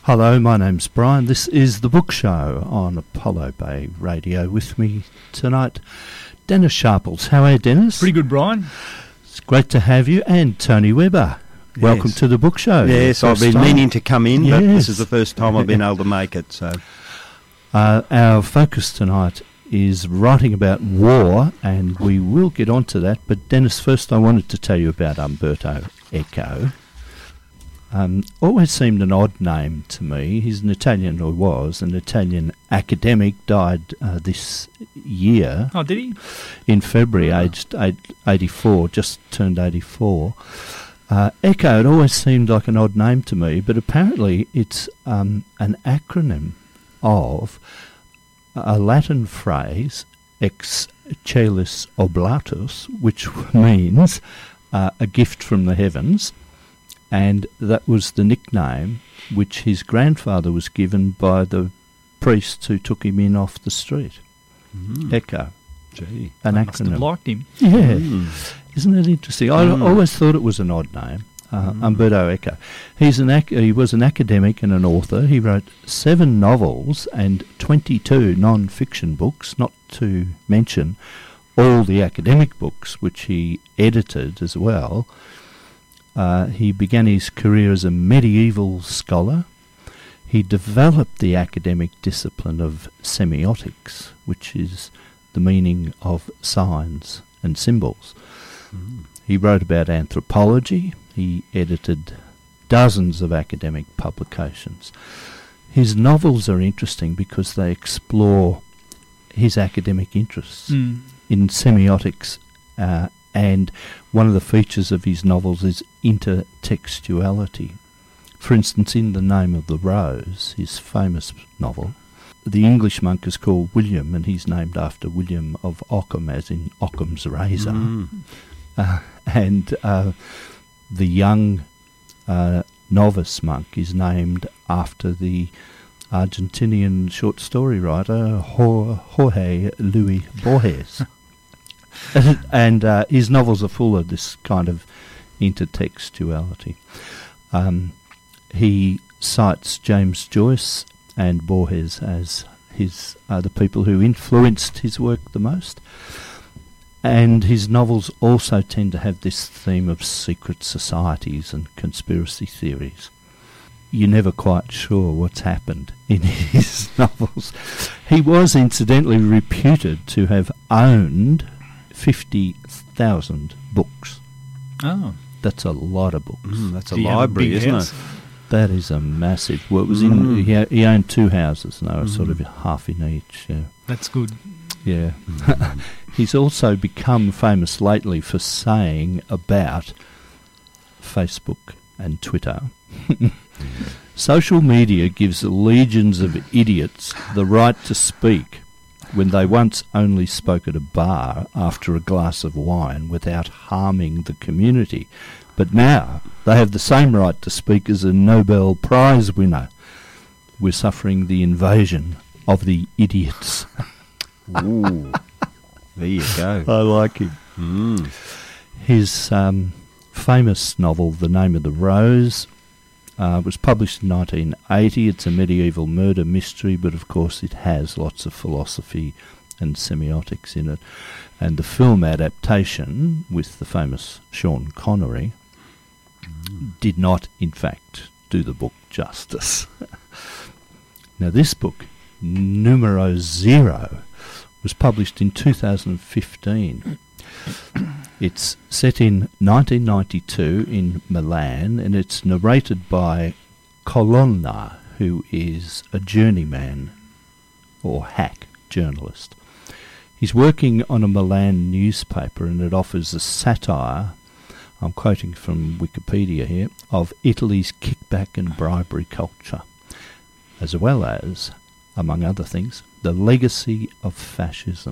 Hello, my name's Brian. This is The Book Show on Apollo Bay Radio. With me tonight, Dennis Sharples. How are you, Dennis? Pretty good, Brian. It's great to have you. And Tony Webber. Yes. Welcome to The Book Show. Yes, I've been meaning to come in, but this is the first time I've been able to make it. So, our focus tonight is writing about war, and we will get on to that. But Dennis, first I wanted to tell you about Umberto Eco. Always seemed an odd name to me. He's an Italian, or was an Italian academic, died this year. Oh, did he? In February, aged 84, just turned 84. Eco, it always seemed like an odd name to me, but apparently it's an acronym of a Latin phrase, ex caelis oblatus, which means a gift from the heavens. And that was the nickname which his grandfather was given by the priests who took him in off the street. Eco. Gee. An I must acronym. have liked him. Yeah. Isn't that interesting? I always thought it was an odd name, Umberto Eco. He was an academic and an author. He wrote 7 novels and 22 non-fiction books, not to mention all the academic books which he edited as well. He began his career as a medieval scholar. He developed the academic discipline of semiotics, which is the meaning of signs and symbols. He wrote about anthropology. He edited dozens of academic publications. His novels are interesting because they explore his academic interests in semiotics, and one of the features of his novels is intertextuality. For instance, in The Name of the Rose, his famous novel, the English monk is called William, and he's named after William of Ockham, as in Ockham's razor. And the young novice monk is named after the Argentinian short story writer Jorge Luis Borges. And his novels are full of this kind of intertextuality. He cites James Joyce and Borges as the people who influenced his work the most. And his novels also tend to have this theme of secret societies and conspiracy theories. You're never quite sure what's happened in his novels. He was incidentally reputed to have owned 50,000 books. Oh. That's a lot of books. That's a library, isn't it? That is a massive... Well, it was he owned 2 houses, and they were sort of half in each. Yeah. That's good. Yeah. He's also become famous lately for saying about Facebook and Twitter, social media gives legions of idiots the right to speak when they once only spoke at a bar after a glass of wine without harming the community. But now they have the same right to speak as a Nobel Prize winner. We're suffering the invasion of the idiots. Ooh, there you go. I like him. His famous novel, The Name of the Rose, was published in 1980. It's a medieval murder mystery, but of course it has lots of philosophy and semiotics in it. And the film adaptation with the famous Sean Connery did not, in fact, do the book justice. Now this book, Numero Zero, was published in 2015. It's set in 1992 in Milan, and it's narrated by Colonna, who is a journeyman or hack journalist. He's working on a Milan newspaper, and it offers a satire, I'm quoting from Wikipedia here, of Italy's kickback and bribery culture, as well as, among other things, the legacy of fascism.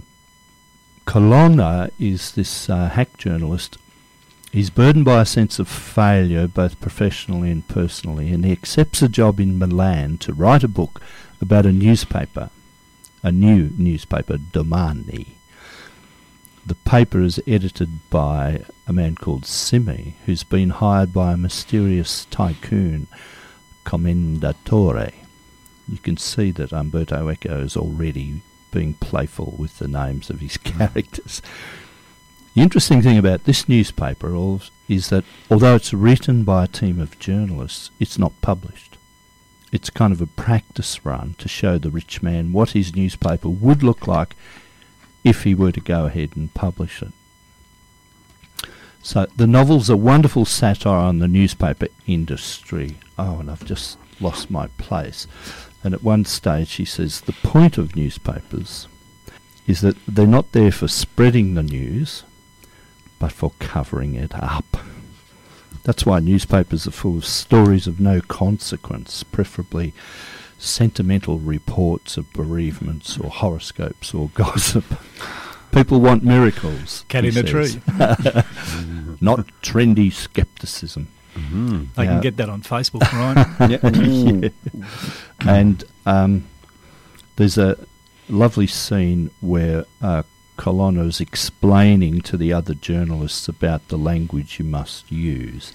Colonna is this hack journalist. He's burdened by a sense of failure, both professionally and personally, and he accepts a job in Milan to write a book about a newspaper, a new newspaper, Domani. The paper is edited by a man called Simi, who's been hired by a mysterious tycoon Commendatore. You can see that Umberto Eco is already being playful with the names of his characters. The interesting thing about this newspaper is that although it's written by a team of journalists, it's not published. It's kind of a practice run to show the rich man what his newspaper would look like if he were to go ahead and publish it. So the novel's a wonderful satire on the newspaper industry. Oh, and I've just lost my place. And at one stage she says the point of newspapers is that they're not there for spreading the news, but for covering it up. That's why newspapers are full of stories of no consequence, preferably sentimental reports of bereavements or horoscopes or gossip. People want miracles. Cat in a tree. Not trendy scepticism. Mm-hmm. They can get that on Facebook, right? Yeah. And there's a lovely scene where Colonna is explaining to the other journalists about the language you must use.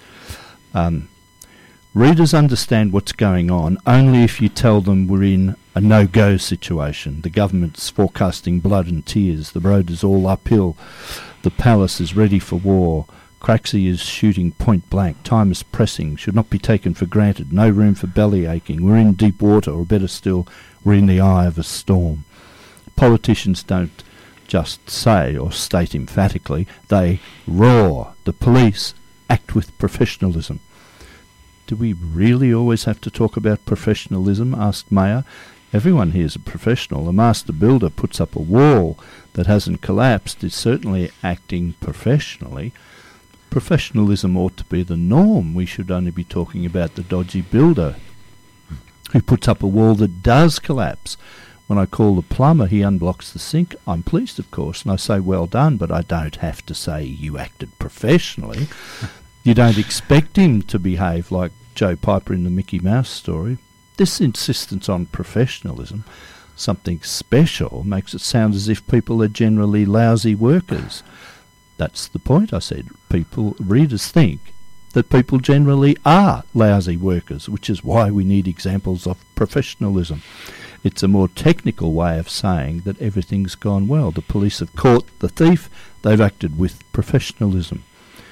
Readers understand what's going on only if you tell them we're in a no-go situation. The government's forecasting blood and tears. The road is all uphill. The palace is ready for war. Craxi is shooting point blank. Time is pressing. Should not be taken for granted. No room for belly aching. We're in deep water, or better still, we're in the eye of a storm. Politicians don't just say or state emphatically, they roar. The police act with professionalism. Do we really always have to talk about professionalism? Asked Mayer. Everyone here is a professional. A master builder puts up a wall that hasn't collapsed is certainly acting professionally. Professionalism ought to be the norm. We should only be talking about the dodgy builder who puts up a wall that does collapse. When I call the plumber, he unblocks the sink. I'm pleased, of course, and I say, well done, but I don't have to say you acted professionally. You don't expect him to behave like Joe Piper in the Mickey Mouse story. This insistence on professionalism, something special, makes it sound as if people are generally lousy workers. That's the point, I said. Readers think that people generally are lousy workers, which is why we need examples of professionalism. It's a more technical way of saying that everything's gone well. The police have caught the thief. They've acted with professionalism.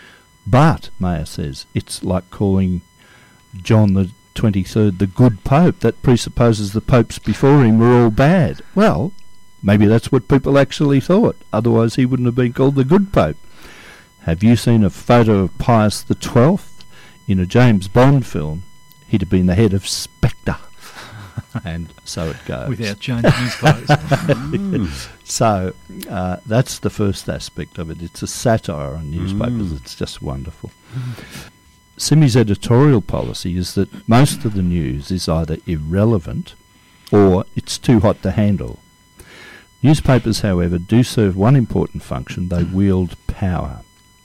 But, Mayer says, it's like calling John the 23rd the good Pope. That presupposes the popes before him were all bad. Well, maybe that's what people actually thought. Otherwise he wouldn't have been called the good Pope. Have you seen a photo of Pius XII in a James Bond film? He'd have been the head of Spectre. And so it goes. Without changing his clothes. So that's the first aspect of it. It's a satire on newspapers. It's just wonderful. Simi's editorial policy is that most of the news is either irrelevant or it's too hot to handle. Newspapers, however, do serve one important function. They wield power.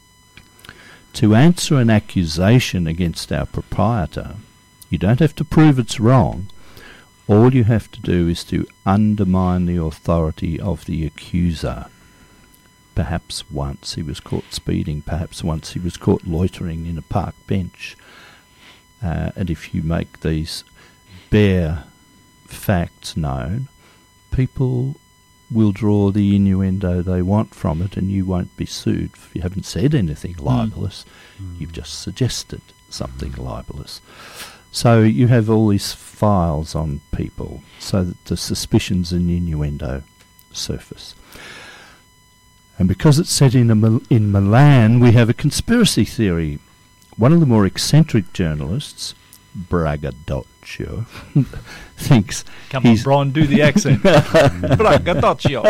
To answer an accusation against our proprietor, you don't have to prove it's wrong. All you have to do is to undermine the authority of the accuser. Perhaps once he was caught speeding, perhaps once he was caught loitering in a park bench. And if you make these bare facts known, people will draw the innuendo they want from it, and you won't be sued if you haven't said anything libellous. You've just suggested something libellous. So you have all these files on people so that the suspicions and innuendo surface. And because it's set in Milan, we have a conspiracy theory. One of the more eccentric journalists, Braggadoccio, thinks... Come on, Brian, do the accent. Braggadoccio.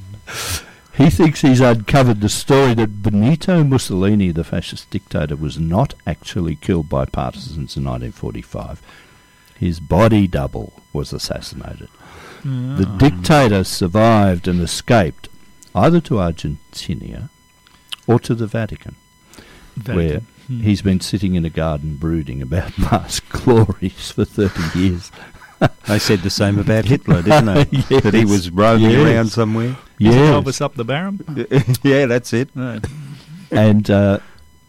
He thinks he's uncovered the story that Benito Mussolini, the fascist dictator, was not actually killed by partisans in 1945. His body double was assassinated. The dictator survived and escaped either to Argentina or to the Vatican. Where he's been sitting in a garden brooding about past glories for 30 years. They said the same about Hitler, didn't they? Yes. That he was roaming around somewhere. Yes. Elvis up the Baron? Yeah, that's it. No. And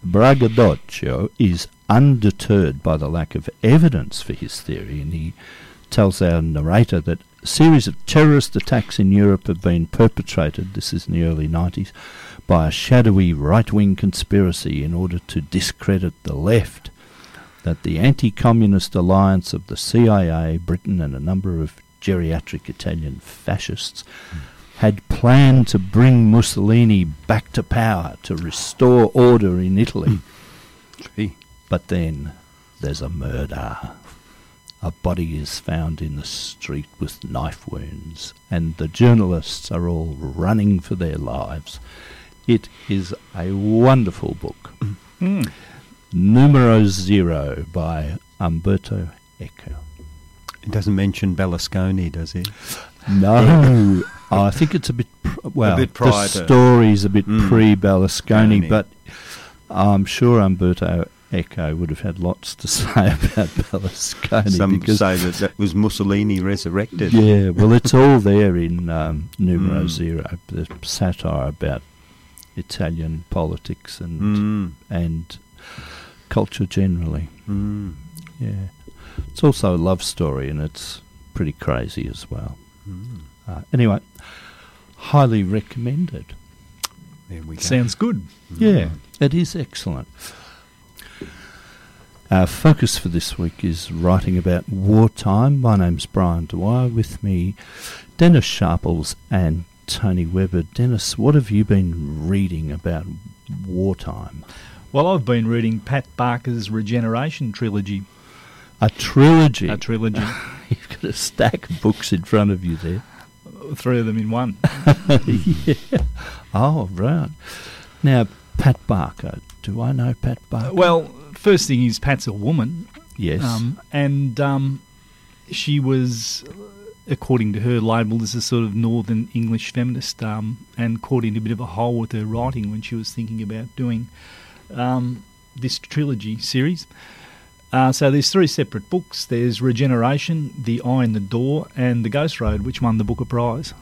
Braggadocio is undeterred by the lack of evidence for his theory, and he tells our narrator that a series of terrorist attacks in Europe have been perpetrated, this is in the early 90s, by a shadowy right-wing conspiracy in order to discredit the left, that the anti-communist alliance of the CIA, Britain and a number of geriatric Italian fascists had planned to bring Mussolini back to power, to restore order in Italy. But then there's a murder. A body is found in the street with knife wounds, and the journalists are all running for their lives. It is a wonderful book. Numero Zero by Umberto Eco. It doesn't mention Berlusconi, does it? No. I think it's a bit... a bit prior the story's a bit pre-Berlusconi, but I'm sure Umberto Eco would have had lots to say about Berlusconi. Some say that was Mussolini resurrected. Yeah, well, it's all there in Numero Zero, the satire about Italian politics and culture generally. Yeah, it's also a love story, and it's pretty crazy as well. Anyway, highly recommended. There we go. Sounds good. Yeah, it is excellent. Our focus for this week is writing about wartime. My name's Brian Dwyer. With me, Dennis Sharples and Tony Webber. Dennis, what have you been reading about wartime? Well, I've been reading Pat Barker's Regeneration trilogy. A trilogy? A trilogy. You've got a stack of books in front of you there. 3 of them in one. Yeah. Oh, right. Now, Pat Barker. Do I know Pat Barker? Well, first thing is Pat's a woman. Yes. And she was, according to her, labelled as a sort of Northern English feminist and caught in a bit of a hole with her writing when she was thinking about doing this trilogy series. So there's 3 separate books. There's Regeneration, The Eye in the Door, and The Ghost Road, which won the Booker Prize.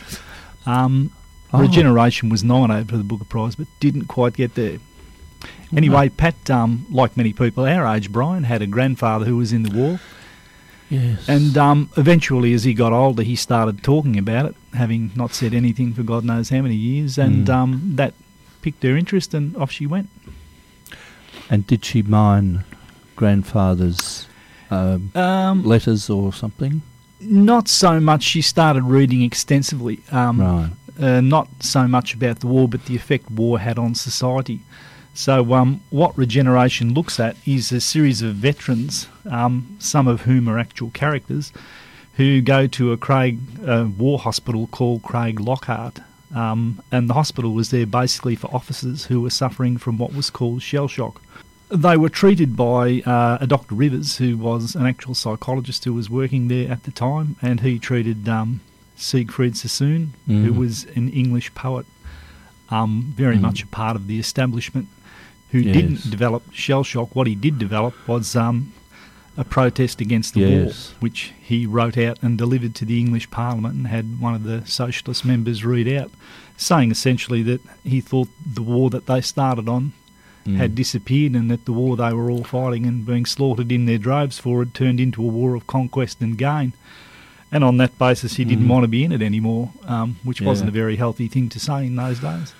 Regeneration was nominated for the Booker Prize, but didn't quite get there. Anyway, Pat, like many people our age, Brian, had a grandfather who was in the war. Yes. And eventually, as he got older, he started talking about it, having not said anything for God knows how many years, and that piqued her interest, and off she went. And did she mine grandfather's letters or something? Not so much. She started reading extensively. Right. Not so much about the war, but the effect war had on society. So what Regeneration looks at is a series of veterans, some of whom are actual characters, who go to a war hospital called Craig Lockhart. And the hospital was there basically for officers who were suffering from what was called shell shock. They were treated by a Dr. Rivers, who was an actual psychologist who was working there at the time, and he treated Siegfried Sassoon, who was an English poet, very much a part of the establishment, who didn't develop shell shock. What he did develop was a protest against the war, which he wrote out and delivered to the English Parliament and had one of the socialist members read out, saying essentially that he thought the war that they started on had disappeared, and that the war they were all fighting and being slaughtered in their droves for had turned into a war of conquest and gain. And on that basis, he didn't want to be in it anymore, which wasn't a very healthy thing to say in those days.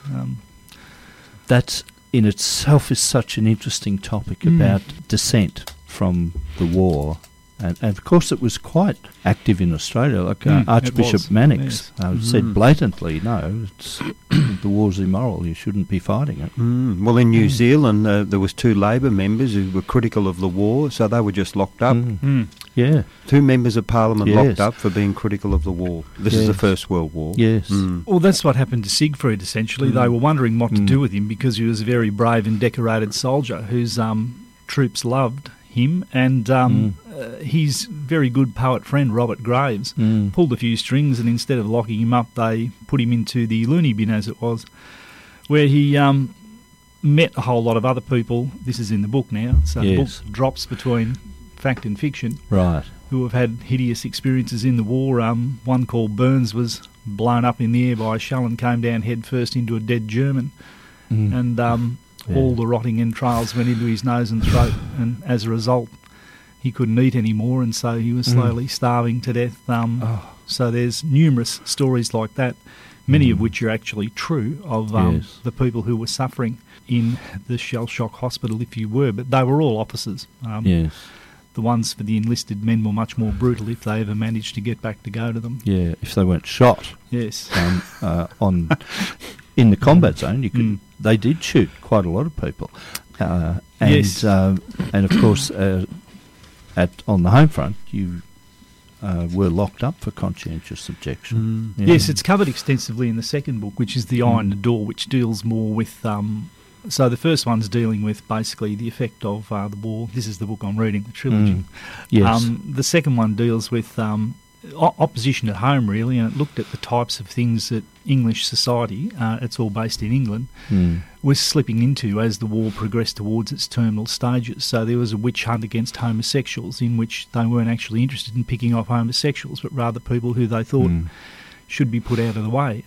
That in itself is such an interesting topic about dissent from the war. And of course it was quite active in Australia, like Archbishop Mannix said blatantly, no, it's the war's immoral, you shouldn't be fighting it. Well, in New Zealand there was 2 Labor members who were critical of the war, so they were just locked up. Yeah. 2 members of Parliament locked up for being critical of the war. This is the First World War. Yes. Well, that's what happened to Siegfried, essentially. They were wondering what to do with him because he was a very brave and decorated soldier whose troops loved him, and his very good poet friend Robert Graves pulled a few strings, and instead of locking him up, they put him into the loony bin, as it was, where he met a whole lot of other people. This is in the book now, so the book drops between fact and fiction, right? Who have had hideous experiences in the war. One called Burns was blown up in the air by a shell and came down head first into a dead German, and all the rotting entrails went into his nose and throat, and as a result, he couldn't eat anymore, and so he was slowly starving to death. So there's numerous stories like that, many of which are actually true, of the people who were suffering in the shell shock hospital, if you were, but they were all officers. Yes. The ones for the enlisted men were much more brutal if they ever managed to get back to go to them. Yeah, if they weren't shot. Yes. In the combat zone, you could. They did shoot quite a lot of people. Yes. And of course, on the home front, you were locked up for conscientious objection. Yeah. Yes, it's covered extensively in the second book, which is The Eye in the Door, which deals more with... so the first one's dealing with basically the effect of the war. This is the book I'm reading, the trilogy. Yes. The second one deals with opposition at home, really, and it looked at the types of things that English society, it's all based in England, was slipping into as the war progressed towards its terminal stages. So there was a witch hunt against homosexuals, in which they weren't actually interested in picking off homosexuals, but rather people who they thought should be put out of the way.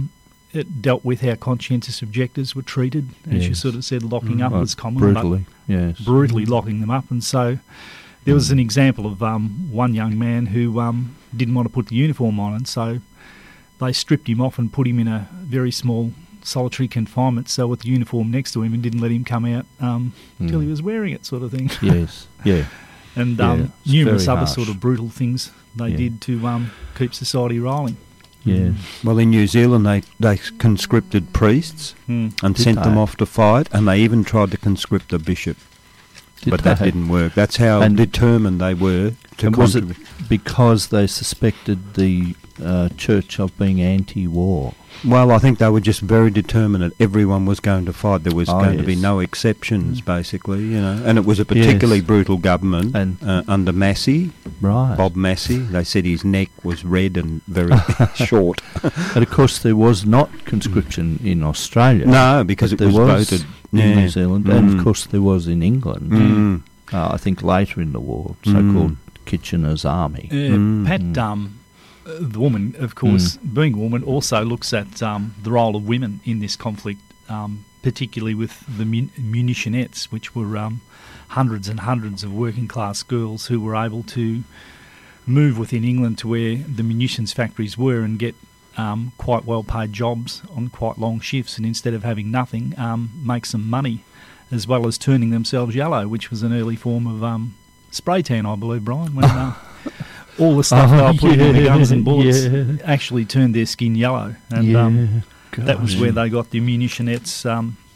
It dealt with how conscientious objectors were treated, as you sort of said, locking up was common. Brutally, yes. Brutally locking them up. And so there was an example of one young man who didn't want to put the uniform on, and so they stripped him off and put him in a very small solitary confinement cell with the uniform next to him and didn't let him come out until he was wearing it, sort of thing. Yes, yeah. And numerous other sort of brutal things they did to keep society rolling. Yeah. Well, in New Zealand, they conscripted priests and sent them off to fight, and they even tried to conscript a bishop. But that didn't work. That's how determined they were to and was it because they suspected the church of being anti-war? Well, I think they were just very determined that everyone was going to fight. There was going to be no exceptions, basically, you know. And it was a particularly brutal government under Massey, right? Bob Massey. They said his neck was red and very short. But of course, there was not conscription in Australia. No, because it was voted in New Zealand, and of course there was in England. I think later in the war, so-called Kitchener's Army. Pat, the woman, of course, being a woman, also looks at the role of women in this conflict, particularly with the munitionettes, which were hundreds and hundreds of working-class girls who were able to move within England to where the munitions factories were and get quite well-paid jobs on quite long shifts, and instead of having nothing, make some money, as well as turning themselves yellow, which was an early form of spray tan, I believe, Brian, when... all the stuff they were putting on the guns and bullets actually turned their skin yellow. And that was where they got the munitionettes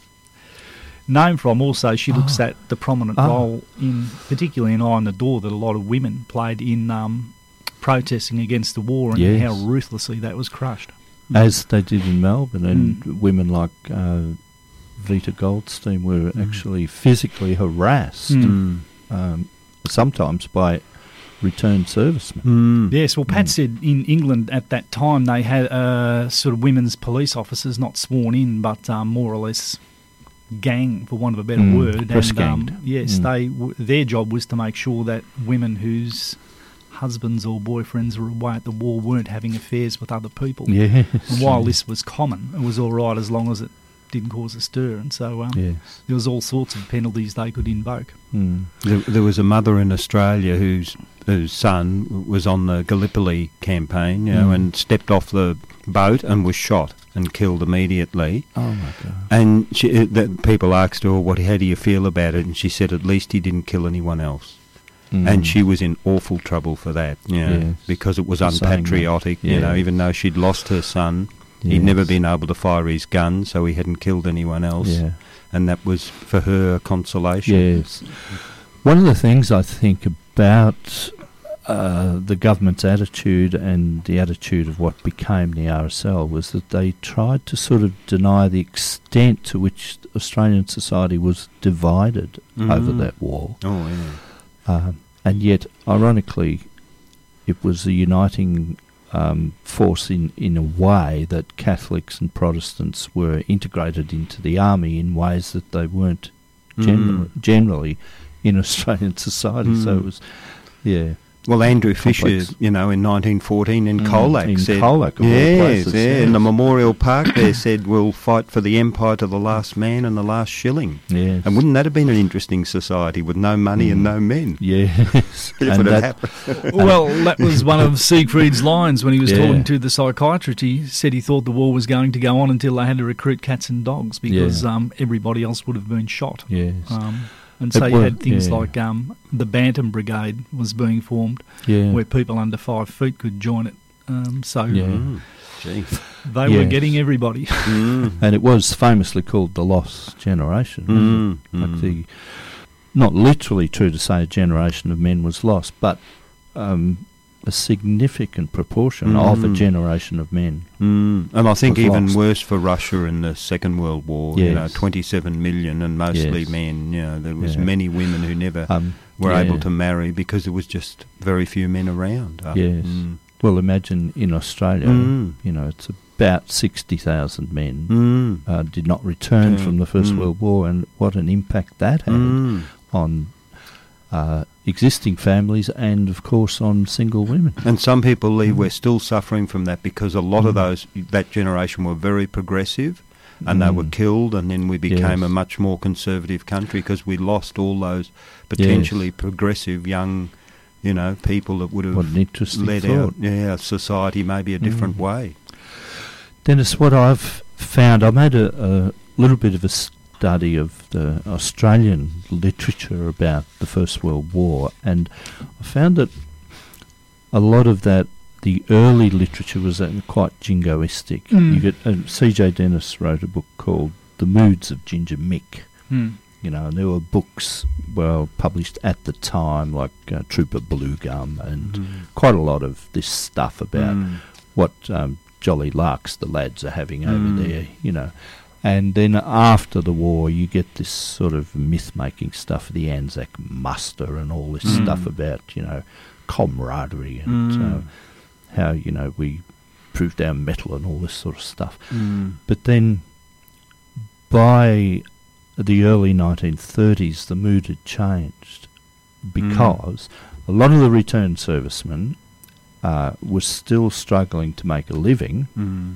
name from. Also, she looks at the prominent role, particularly in Eye on the Door, that a lot of women played in protesting against the war and how ruthlessly that was crushed. As they did in Melbourne, and women like Vita Goldstein were actually physically harassed, sometimes by returned servicemen. Yes, well, Pat said in England at that time they had sort of women's police officers, not sworn in, but more or less gang, for want of a better word. Press-ganged. Yes, their job was to make sure that women whose husbands or boyfriends were away at the war weren't having affairs with other people. Yes. And while this was common, it was all right as long as it didn't cause a stir, and so there was all sorts of penalties they could invoke. There was a mother in Australia whose son was on the Gallipoli campaign, you know, and stepped off the boat and was shot and killed immediately. Oh my God! And people asked her, "Well, how do you feel about it?" And she said, "At least he didn't kill anyone else." And she was in awful trouble for that, you know, because it was unpatriotic. You know, even though she'd lost her son. He'd never been able to fire his gun, so he hadn't killed anyone else. Yeah. And that was, for her, a consolation. Yes. One of the things I think about the government's attitude and the attitude of what became the RSL was that they tried to sort of deny the extent to which Australian society was divided over that war. Oh, yeah. And yet, ironically, it was a uniting... force in a way that Catholics and Protestants were integrated into the army in ways that they weren't generally in Australian society. So it was, Well, Andrew Fisher, in 1914 in Colac said... Colac, of all places, in the Memorial Park there said, we'll fight for the empire to the last man and the last shilling. Yes. And wouldn't that have been an interesting society with no money and no men? Yes. If it had happened. Well, that was one of Siegfried's lines when he was talking to the psychiatrist. He said he thought the war was going to go on until they had to recruit cats and dogs because everybody else would have been shot. Yes. And so you had things like the Bantam Brigade was being formed, where people under 5 feet could join it. They were getting everybody. And it was famously called the Lost Generation. Like not literally true to say a generation of men was lost, but a significant proportion of a generation of men. And I think even lost. worse for Russia in the Second World War, 27 million and mostly men. There was many women who never were able to marry because there was just very few men around. Well, imagine in Australia, it's about 60,000 men did not return from the First World War, and what an impact that had on existing families and, of course, on single women. And some people believe we're still suffering from that because a lot of that generation were very progressive and they were killed, and then we became a much more conservative country because we lost all those potentially progressive young, people that would have led our society maybe a different way. Dennis, what I've found, I made a little bit of a study of the Australian literature about the First World War, and I found that a lot of that, the early literature was quite jingoistic. You get C.J. Dennis wrote a book called The Moods of Ginger Mick. And there were books published at the time like Trooper Bluegum and quite a lot of this stuff about what jolly larks the lads are having over there, And then after the war, you get this sort of myth-making stuff, the Anzac muster and all this stuff about, camaraderie and how, we proved our mettle and all this sort of stuff. But then by the early 1930s, the mood had changed because a lot of the returned servicemen were still struggling to make a living.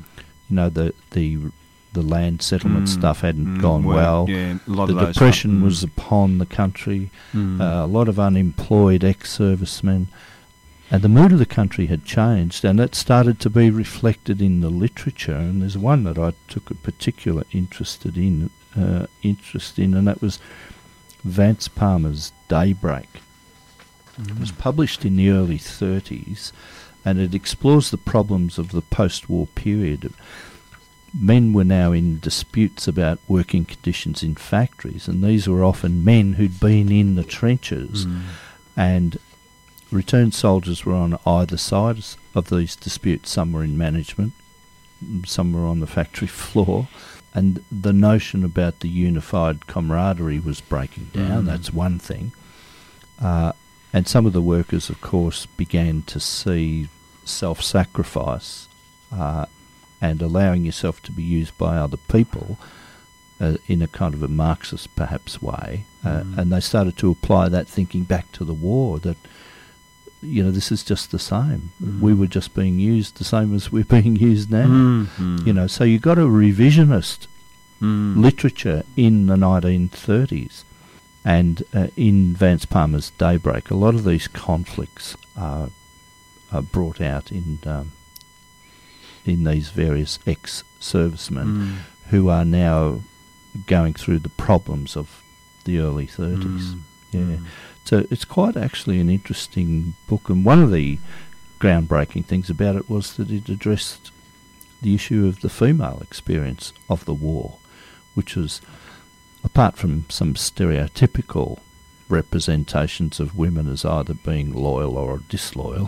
The land settlement stuff hadn't gone well. The depression was upon the country. A lot of unemployed ex-servicemen. And the mood of the country had changed, and that started to be reflected in the literature. And there's one that I took a particular interest in, and that was Vance Palmer's Daybreak. It was published in the early 30s, and it explores the problems of the post-war period. Men were now in disputes about working conditions in factories, and these were often men who'd been in the trenches, and returned soldiers were on either side of these disputes. Some were in management, some were on the factory floor, and the notion about the unified camaraderie was breaking down. That's one thing. And some of the workers, of course, began to see self-sacrifice and allowing yourself to be used by other people in a kind of a Marxist, perhaps, way. And they started to apply that thinking back to the war, that, this is just the same. We were just being used the same as we're being used now. So you got a revisionist literature in the 1930s. And in Vance Palmer's Daybreak, a lot of these conflicts are brought out in these various ex-servicemen who are now going through the problems of the early 30s. So it's quite actually an interesting book, and one of the groundbreaking things about it was that it addressed the issue of the female experience of the war, which was, apart from some stereotypical representations of women as either being loyal or disloyal,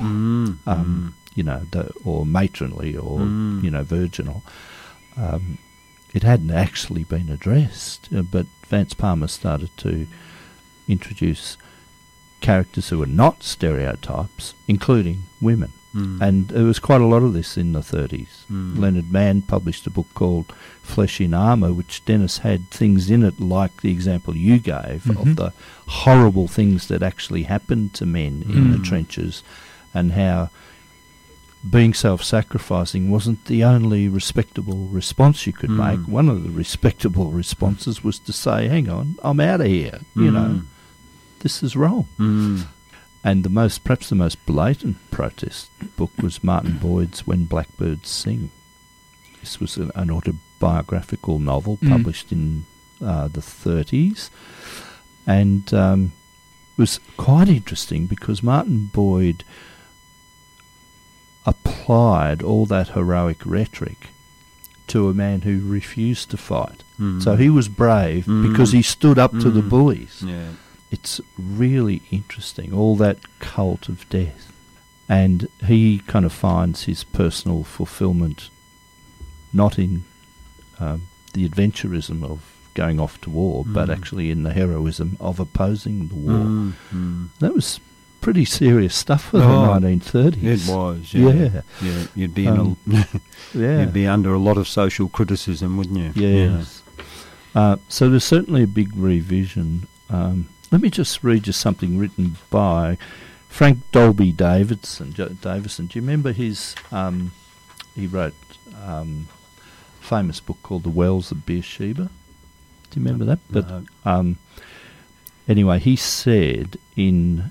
or matronly or, virginal, it hadn't actually been addressed. But Vance Palmer started to introduce characters who were not stereotypes, including women. And there was quite a lot of this in the 30s. Leonard Mann published a book called Flesh in Armour, which Dennis had things in it like the example you gave of the horrible things that actually happened to men in the trenches, and how being self-sacrificing wasn't the only respectable response you could make. One of the respectable responses was to say, hang on, I'm out of here, you know, this is wrong. And perhaps the most blatant protest book was Martin Boyd's When Blackbirds Sing. This was an autobiographical novel published in the 30s, and it was quite interesting because Martin Boyd applied all that heroic rhetoric to a man who refused to fight. So he was brave because he stood up to the bullies. Yeah. It's really interesting, all that cult of death. And he kind of finds his personal fulfillment not in the adventurism of going off to war, but actually in the heroism of opposing the war. That was pretty serious stuff for the 1930s. It was, yeah. You'd be you'd be under a lot of social criticism, wouldn't you? Yes. So there's certainly a big revision. Let me just read you something written by Frank Dolby Davison. Do you remember his? He wrote a famous book called The Wells of Beersheba. Do you remember that? But anyway, he said in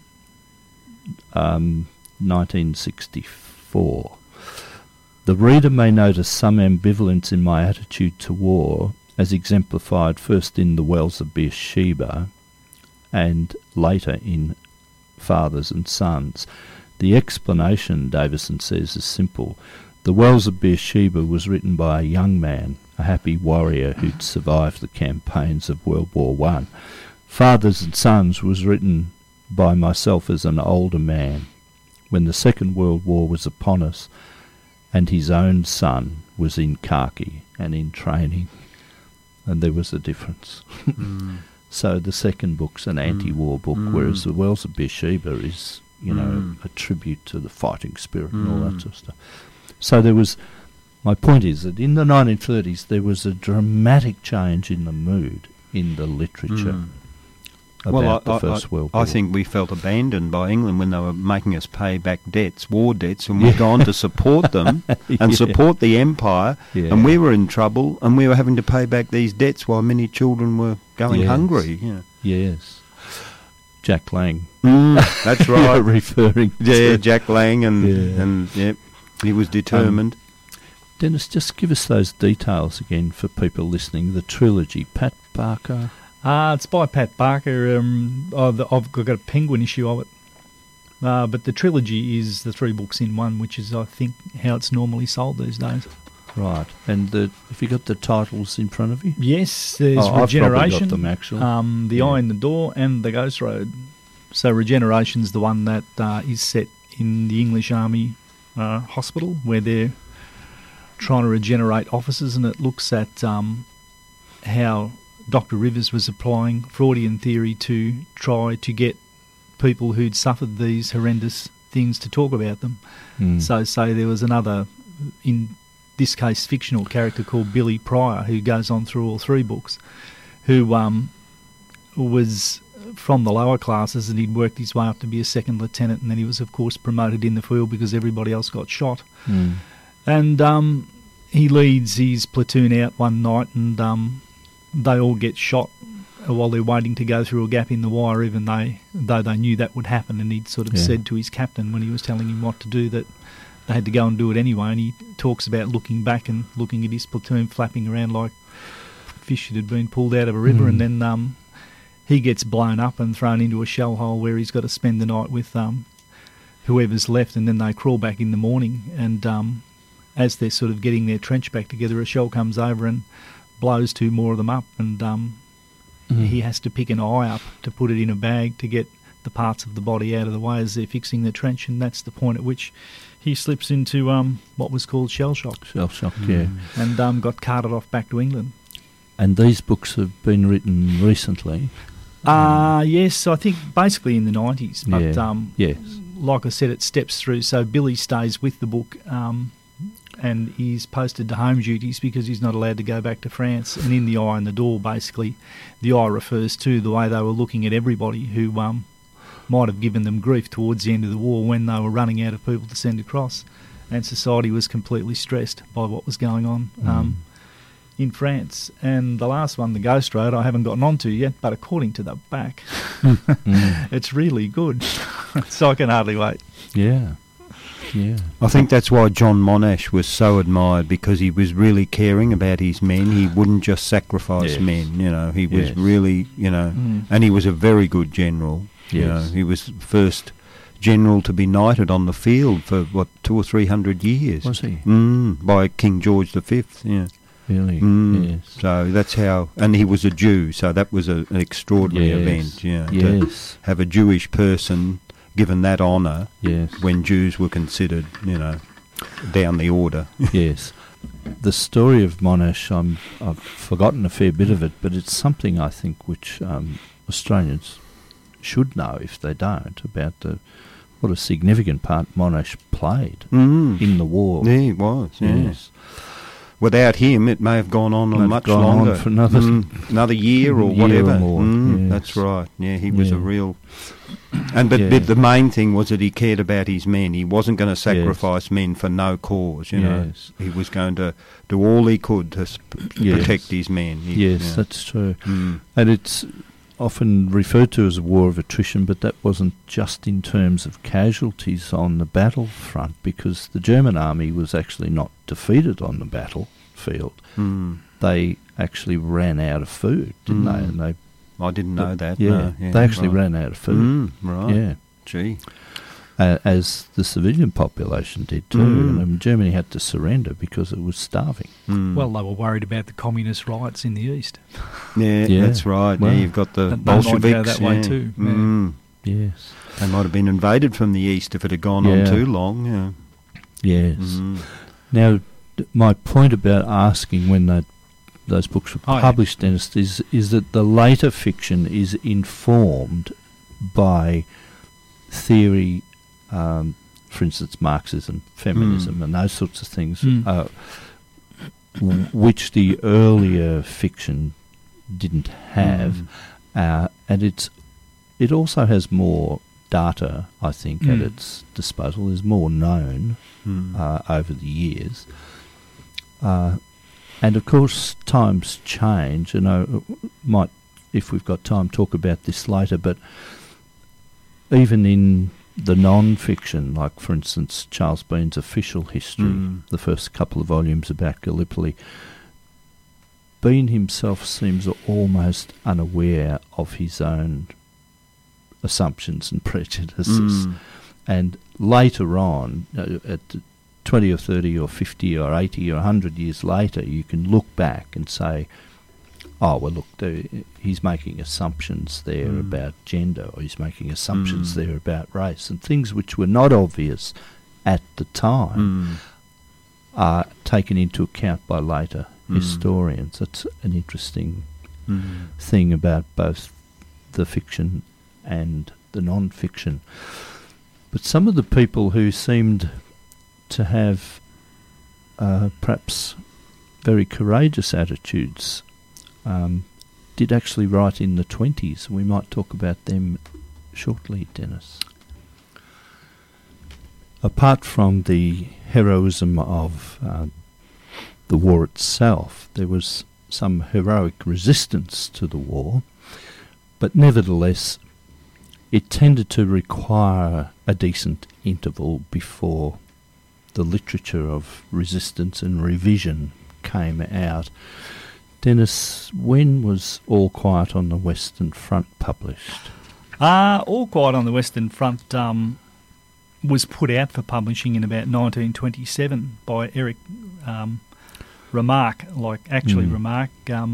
1964, the reader may notice some ambivalence in my attitude to war, as exemplified first in The Wells of Beersheba and later in Fathers and Sons. The explanation, Davison says, is simple. The Wells of Beersheba was written by a young man, a happy warrior who'd survived the campaigns of World War I. Fathers and Sons was written by myself as an older man, when the Second World War was upon us, and his own son was in khaki and in training, and there was a difference. So the second book's an anti-war book, whereas The Wells of Beersheba is, you know, a tribute to the fighting spirit and all that sort of stuff. So there was, my point is that in the 1930s there was a dramatic change in the mood in the literature about the First World War. I think we felt abandoned by England when they were making us pay back debts, war debts, and we'd gone to support them and support the empire, and we were in trouble, and we were having to pay back these debts while many children were going hungry. Yes. Jack Lang. That's right. Referring to Jack Lang, and he was determined. Dennis, just give us those details again for people listening. The trilogy, Pat Barker. It's by Pat Barker. I've got a Penguin issue of it. But the trilogy is the 3 books in one, which is, I think, how it's normally sold these days. Right. And have you got the titles in front of you? Yes, there's Regeneration, I've probably got them, actually. The Eye in the Door, and The Ghost Road. So Regeneration's the one that is set in the English Army hospital, where they're trying to regenerate officers, and it looks at how Dr. Rivers was applying Freudian theory to try to get people who'd suffered these horrendous things to talk about them. So there was another, in this case, fictional character called Billy Pryor, who goes on through all 3 books, who was from the lower classes, and he'd worked his way up to be a second lieutenant, and then he was, of course, promoted in the field because everybody else got shot. And he leads his platoon out one night, and they all get shot while they're waiting to go through a gap in the wire, even though they knew that would happen. And he'd sort of said to his captain when he was telling him what to do that they had to go and do it anyway. And he talks about looking back and looking at his platoon flapping around like fish that had been pulled out of a river. And then he gets blown up and thrown into a shell hole where he's got to spend the night with whoever's left. And then they crawl back in the morning, and as they're sort of getting their trench back together, a shell comes over and blows 2 more of them up, and he has to pick an eye up to put it in a bag to get the parts of the body out of the way as they're fixing the trench, and that's the point at which he slips into what was called shell shock. Shell shock, yeah. And got carted off back to England. And these books have been written recently? Yes, I think basically in the 90s, but like I said, it steps through. So Billy stays with the book, and he's posted to home duties because he's not allowed to go back to France. And in The Eye on the Door, basically, the eye refers to the way they were looking at everybody who might have given them grief towards the end of the war when they were running out of people to send across. And society was completely stressed by what was going on in France. And the last one, The Ghost Road, I haven't gotten onto yet, but according to the back, it's really good. So I can hardly wait. Yeah. Yeah. I think that's why John Monash was so admired, because he was really caring about his men. He wouldn't just sacrifice men, you know. He was really, you know, and he was a very good general. Yes. You know, he was first general to be knighted on the field for, 200 or 300 years. Was he? By King George V, yeah. Really? Yes. So that's how, and he was a Jew, so that was an extraordinary event, you know, to have a Jewish person given that honour when Jews were considered, you know, down the order. Yes. The story of Monash, I've forgotten a fair bit of it, but it's something I think which Australians should know if they don't, about what a significant part Monash played in the war. Yeah, he was, yes. Without him, it may have gone on much longer. For another year or whatever. Or more. That's right. Yeah, he was a real... But the main thing was that he cared about his men. He wasn't going to sacrifice men for no cause, you know. He was going to do all he could to protect his men. That's true. And it's often referred to as a war of attrition, but that wasn't just in terms of casualties on the battlefront, because the German army was actually not defeated on the battlefield. They actually ran out of food, didn't they? And I didn't know that. They actually ran out of food. Right. Yeah. Gee. As the civilian population did too. And Germany had to surrender because it was starving. Well, they were worried about the communist riots in the east. Yeah, that's right. Well, you've got the Bolsheviks. They might go that way too. Yes. They might have been invaded from the east if it had gone on too long. Yes. Now, my point about asking when those books were published, Dennis, is that the later fiction is informed by theory, for instance, Marxism, feminism, and those sorts of things, which the earlier fiction didn't have, and it also has more data, I think, at its disposal. There's more known over the years. And of course, times change, and I might, if we've got time, talk about this later, but even in the non-fiction, like, for instance, Charles Bean's Official History, the first couple of volumes about Gallipoli, Bean himself seems almost unaware of his own assumptions and prejudices. And later on, at 20 or 30 or 50 or 80 or 100 years later, you can look back and say, oh, well, look, he's making assumptions there about gender, or he's making assumptions there about race, and things which were not obvious at the time are taken into account by later historians. That's an interesting thing about both the fiction and the non-fiction. But some of the people who seemed to have perhaps very courageous attitudes did actually write in the 20s. We might talk about them shortly, Dennis. Apart from the heroism of the war itself, there was some heroic resistance to the war, but nevertheless it tended to require a decent interval before the literature of resistance and revision came out. Dennis, when was All Quiet on the Western Front published? All Quiet on the Western Front was put out for publishing in about 1927 by Eric Remarque, Remarque,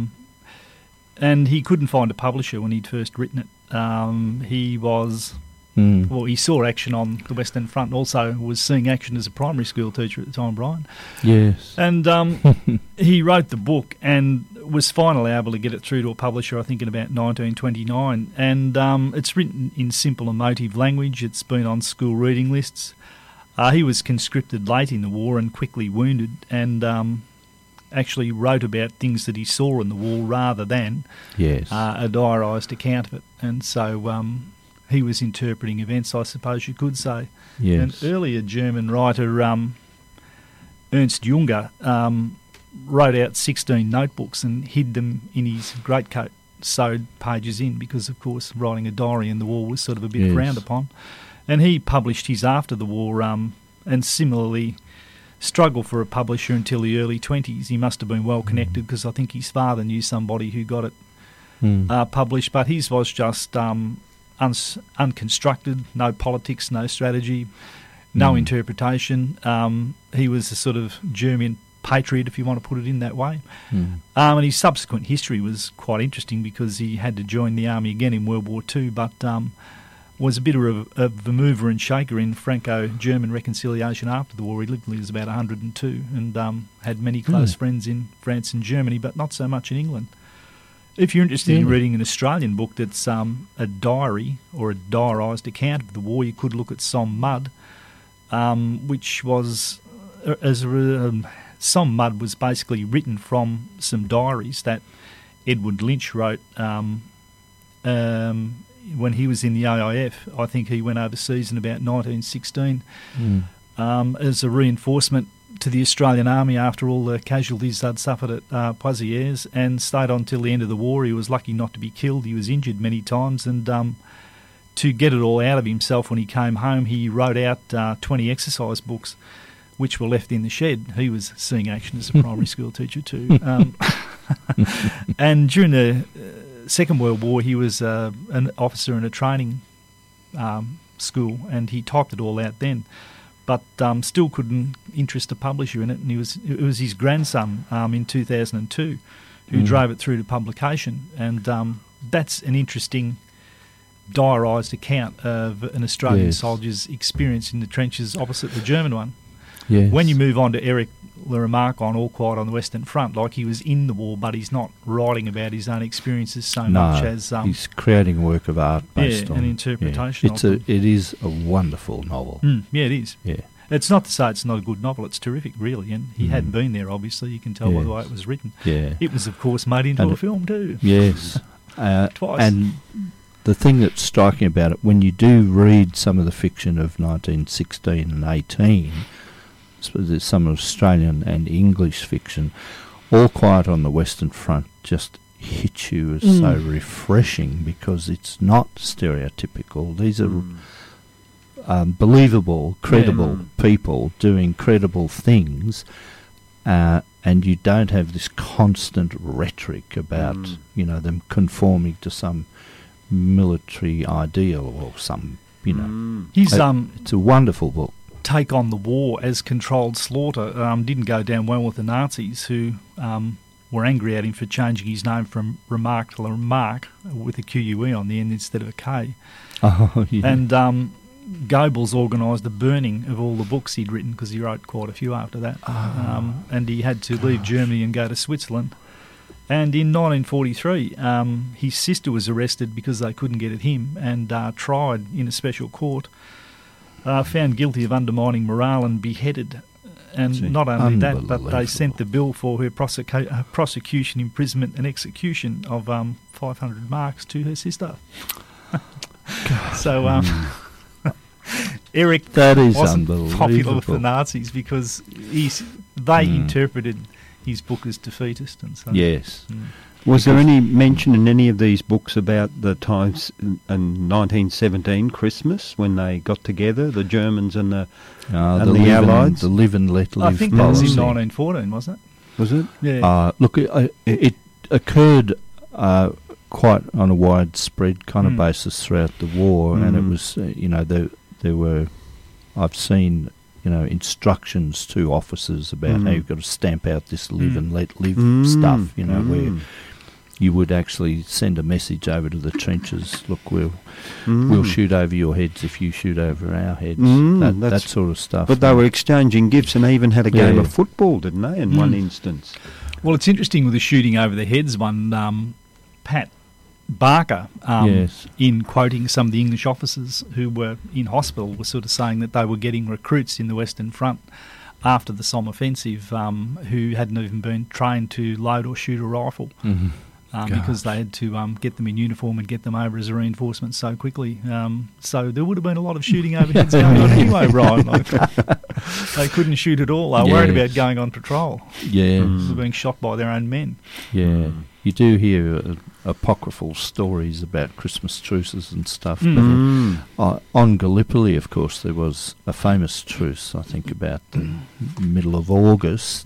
and he couldn't find a publisher when he'd first written it. He was Well, he saw action on the Western Front, also was seeing action as a primary school teacher at the time, Brian. Yes. And he wrote the book and was finally able to get it through to a publisher, I think, in about 1929. And it's written in simple emotive language. It's been on school reading lists. He was conscripted late in the war and quickly wounded, and actually wrote about things that he saw in the war rather than a diarised account of it. And so he was interpreting events, I suppose you could say. Yes. An earlier German writer, Ernst Junger, wrote out 16 notebooks and hid them in his greatcoat, sewed pages in, because, of course, writing a diary in the war was sort of a bit frowned upon. And he published his after the war, and similarly struggled for a publisher until the early 20s. He must have been well connected, because I think his father knew somebody who got it published, but his was just unconstructed, no politics, no strategy, no interpretation. He was a sort of German patriot, if you want to put it in that way. And his subsequent history was quite interesting, because he had to join the army again in World War II, but was a bit of a mover and shaker in Franco-German reconciliation after the war. He lived till he was about 102 and had many close friends in France and Germany, but not so much in England. If you're interested in reading an Australian book that's a diary or a diarised account of the war, you could look at Somme Mud, which was Somme Mud was basically written from some diaries that Edward Lynch wrote when he was in the AIF. I think he went overseas in about 1916 as a reinforcement to the Australian Army after all the casualties they'd suffered at Poitiers, and stayed on till the end of the war. He was lucky not to be killed. He was injured many times, and to get it all out of himself when he came home, he wrote out 20 exercise books, which were left in the shed. He was seeing action as a primary school teacher too. And during the Second World War, he was an officer in a training school, and he typed it all out then, but still couldn't interest a publisher in it. And it was his grandson in 2002 who drove it through to publication, and that's an interesting diarised account of an Australian soldier's experience in the trenches opposite the German one. Yes. When you move on to Eric Le Remarque on All Quiet on the Western Front, like, he was in the war, but he's not writing about his own experiences so much as he's creating a work of art based on an interpretation. It is a wonderful novel. Yeah, it is. Yeah, it's not to say it's not a good novel. It's terrific, really, and he had been there. Obviously, you can tell by the way it was written. Yeah, it was, of course, made into a film too. Yes, twice. And the thing that's striking about it, when you do read some of the fiction of 1916 and 18. There's some Australian and English fiction. All Quiet on the Western Front just hits you as so refreshing, because it's not stereotypical. These are believable, credible people doing credible things, and you don't have this constant rhetoric about them conforming to some military ideal or some it's a wonderful book. Take on the war as controlled slaughter didn't go down well with the Nazis, who were angry at him for changing his name from Remarque to Remarque with a QUE on the end instead of a K. And Goebbels organised the burning of all the books he'd written, because he wrote quite a few after that. And he had to leave Germany and go to Switzerland. And in 1943, his sister was arrested because they couldn't get at him, and tried in a special court. Found guilty of undermining morale and beheaded. And not only that, but they sent the bill for her prosecution, imprisonment and execution of 500 marks to her sister. So Eric wasn't popular with the Nazis, because they interpreted his book as defeatist. And so, yes. Was there any mention in any of these books about the times in 1917 Christmas when they got together, the Germans and the Allies? The live and let live. I think that was in 1914, wasn't it? Was it? Yeah. Look, it occurred quite on a widespread kind of basis throughout the war, and it was there were, I've seen instructions to officers about how you've got to stamp out this live and let live stuff, where you would actually send a message over to the trenches. Look, we'll shoot over your heads if you shoot over our heads. That sort of stuff. But they were exchanging gifts and even had a game of football, didn't they? In one instance. Well, it's interesting with the shooting over the heads one. Pat Barker, in quoting some of the English officers who were in hospital, was sort of saying that they were getting recruits in the Western Front after the Somme offensive who hadn't even been trained to load or shoot a rifle. Because they had to get them in uniform and get them over as a reinforcement so quickly. So there would have been a lot of shooting overheads going on anyway, Ryan. They couldn't shoot at all. They were worried about going on patrol. Yeah. They were being shot by their own men. Yeah. You do hear apocryphal stories about Christmas truces and stuff. But on Gallipoli, of course, there was a famous truce, I think, about the middle of August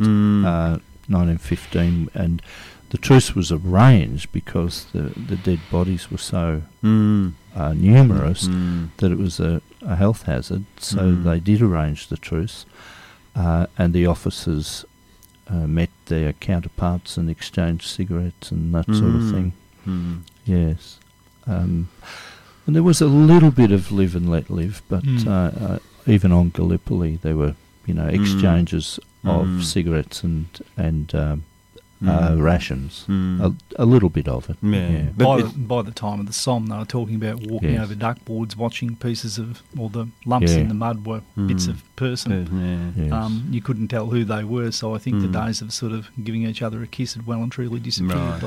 1915, and the truce was arranged because the dead bodies were so numerous that it was a health hazard. So they did arrange the truce, and the officers met their counterparts and exchanged cigarettes and that sort of thing. Yes. And there was a little bit of live and let live, but even on Gallipoli there were, exchanges of cigarettes and rations, a little bit of it. Yeah. By the time of the Somme, they were talking about walking over duckboards, watching pieces of, or the lumps in the mud were bits of person. You couldn't tell who they were, so I think the days of sort of giving each other a kiss had well and truly disappeared.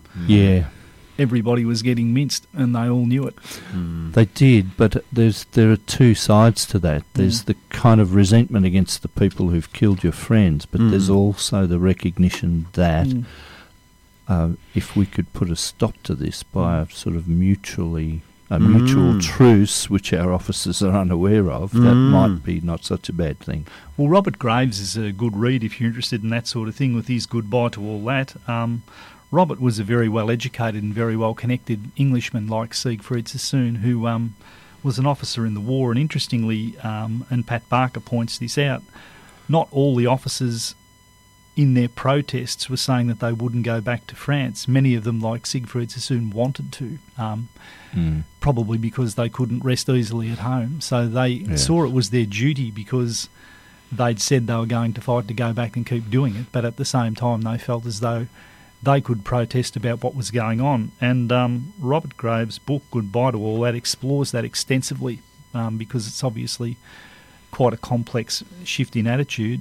Everybody was getting minced, and they all knew it. They did, but there are two sides to that. There's the kind of resentment against the people who've killed your friends, but there's also the recognition that if we could put a stop to this by a sort of mutual truce, which our officers are unaware of, that might be not such a bad thing. Well, Robert Graves is a good read if you're interested in that sort of thing, with his Goodbye to All That. Robert was a very well-educated and very well-connected Englishman like Siegfried Sassoon, who was an officer in the war. And interestingly, and Pat Barker points this out, not all the officers in their protests were saying that they wouldn't go back to France. Many of them, like Siegfried Sassoon, wanted to, probably because they couldn't rest easily at home. So they saw it was their duty because they'd said they were going to fight to go back and keep doing it. But at the same time, they felt as though they could protest about what was going on. And Robert Graves' book, Goodbye to All That, explores that extensively because it's obviously quite a complex shift in attitude.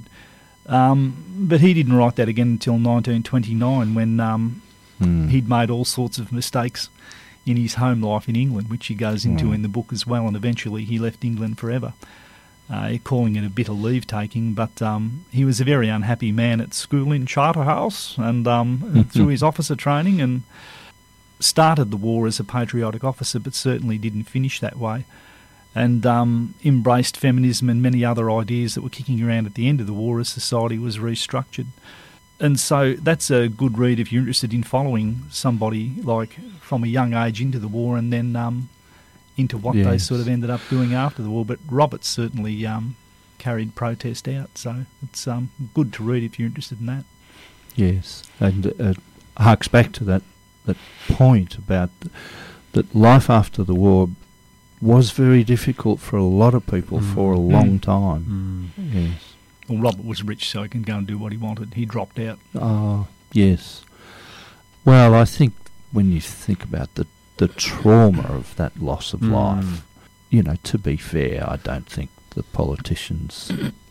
But he didn't write that again until 1929 when he'd made all sorts of mistakes in his home life in England, which he goes into in the book as well, and eventually he left England forever. Calling it a bitter leave-taking, but he was a very unhappy man at school in Charterhouse and through his officer training, and started the war as a patriotic officer, but certainly didn't finish that way, and embraced feminism and many other ideas that were kicking around at the end of the war as society was restructured. And so that's a good read if you're interested in following somebody like from a young age into the war and then into what they sort of ended up doing after the war. But Roberts certainly carried protest out, so it's good to read if you're interested in that. Yes, and harks back to that point about that life after the war was very difficult for a lot of people for a long time. Yes. Well, Robert was rich, so he can go and do what he wanted. He dropped out. Oh, yes. Well, I think when you think about the trauma of that loss of life, to be fair, I don't think the politicians,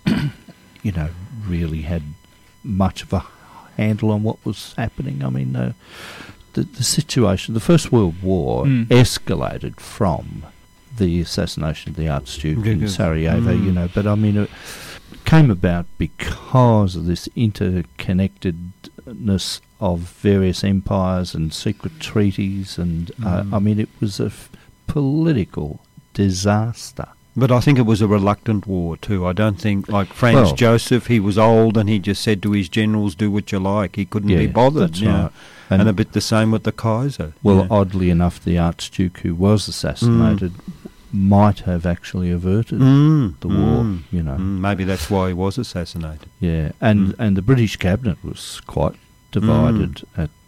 really had much of a handle on what was happening. I mean, the situation, the First World War escalated from the assassination of the Archduke in Sarajevo, but I mean, it came about because of this interconnectedness of various empires and secret treaties, and I mean, it was a political disaster. But I think it was a reluctant war too. I don't think, like Franz Joseph, he was old and he just said to his generals, do what you like. He couldn't be bothered. That's right. And a bit the same with the Kaiser. Well, oddly enough, the Archduke who was assassinated might have actually averted the war, Maybe that's why he was assassinated. Yeah, and the British cabinet was quite divided at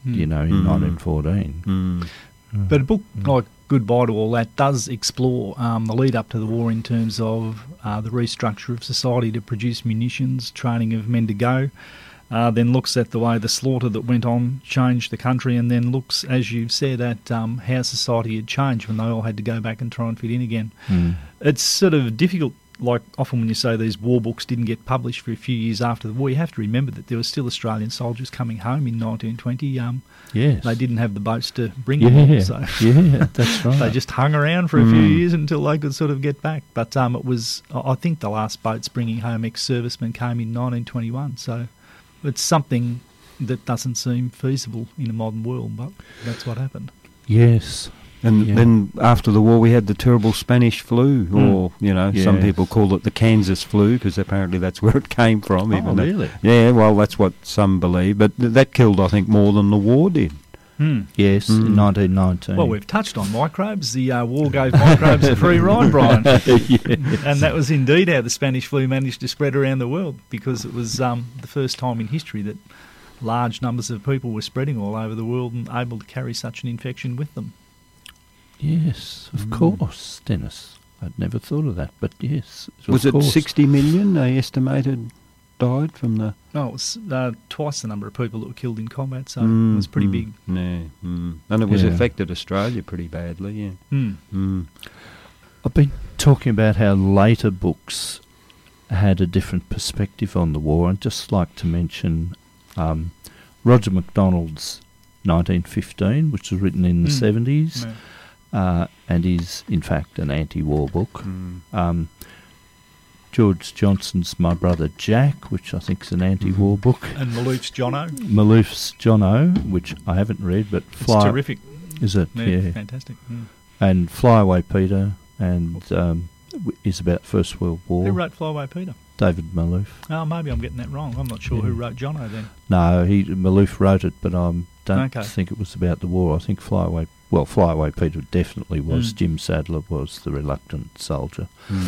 in 1914. But a book like Goodbye to All That does explore the lead up to the war in terms of the restructure of society to produce munitions, training of men to go, then looks at the way the slaughter that went on changed the country, and then looks, as you've said, at how society had changed when they all had to go back and try and fit in again. It's sort of difficult. Like often when you say these war books didn't get published for a few years after the war, you have to remember that there were still Australian soldiers coming home in 1920. Yes. They didn't have the boats to bring them, so that's right. they just hung around for a few years until they could sort of get back. But it was, I think the last boats bringing home ex-servicemen came in 1921, so it's something that doesn't seem feasible in a modern world, but that's what happened. Yes. And then after the war we had the terrible Spanish flu, or, some people call it the Kansas flu, because apparently that's where it came from. Oh, really? Yeah, well, that's what some believe. But that killed, I think, more than the war did. Yes, in 1919. Well, we've touched on microbes. The war gave microbes a free ride, Brian. And that was indeed how the Spanish flu managed to spread around the world, because it was the first time in history that large numbers of people were spreading all over the world and able to carry such an infection with them. Yes, of course, Dennis. I'd never thought of that, but yes. Was it 60 million they estimated died from the... No, it was twice the number of people that were killed in combat, so it was pretty big. Yeah, and it was affected Australia pretty badly, I've been talking about how later books had a different perspective on the war. I'd just like to mention Roger MacDonald's 1915, which was written in the 70s. Yeah. And is, in fact, an anti-war book. George Johnson's My Brother Jack, which I think is an anti-war book. And Malouf's Jono. Malouf's Jono, which I haven't read, but... It's terrific. Is it? Yeah. Fantastic. And Fly Away Peter, and is about First World War. Who wrote Fly Away Peter? David Malouf. Oh, maybe I'm getting that wrong. I'm not sure who wrote Jono then. No, Malouf wrote it, but I don't think it was about the war. I think Fly Away Peter definitely was. Jim Sadler was the reluctant soldier.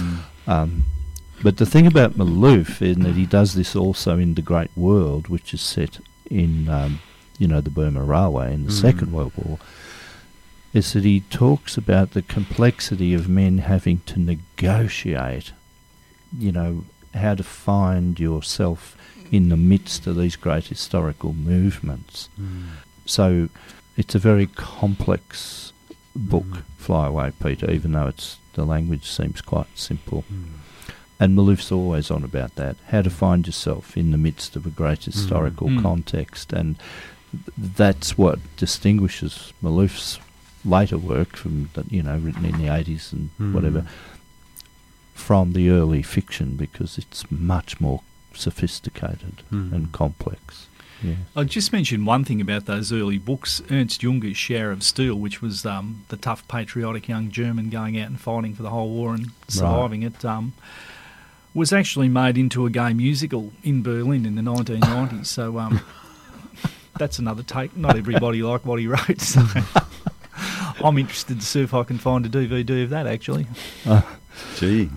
But the thing about Malouf is that he does this also in The Great World, which is set in, the Burma Railway in the Second World War, is that he talks about the complexity of men having to negotiate, how to find yourself in the midst of these great historical movements. So it's a very complex book, Fly Away Peter, even though the language seems quite simple. And Malouf's always on about that, how to find yourself in the midst of a great historical context. And that's what distinguishes Malouf's later work from, written in the 80s and whatever, from the early fiction, because it's much more sophisticated and complex. Yeah. I'll just mention one thing about those early books. Ernst Junger's Shower of Steel, which was the tough, patriotic young German going out and fighting for the whole war and surviving it, was actually made into a gay musical in Berlin in the 1990s. So that's another take. Not everybody liked what he wrote, so I'm interested to see if I can find a DVD of that, actually. Gee.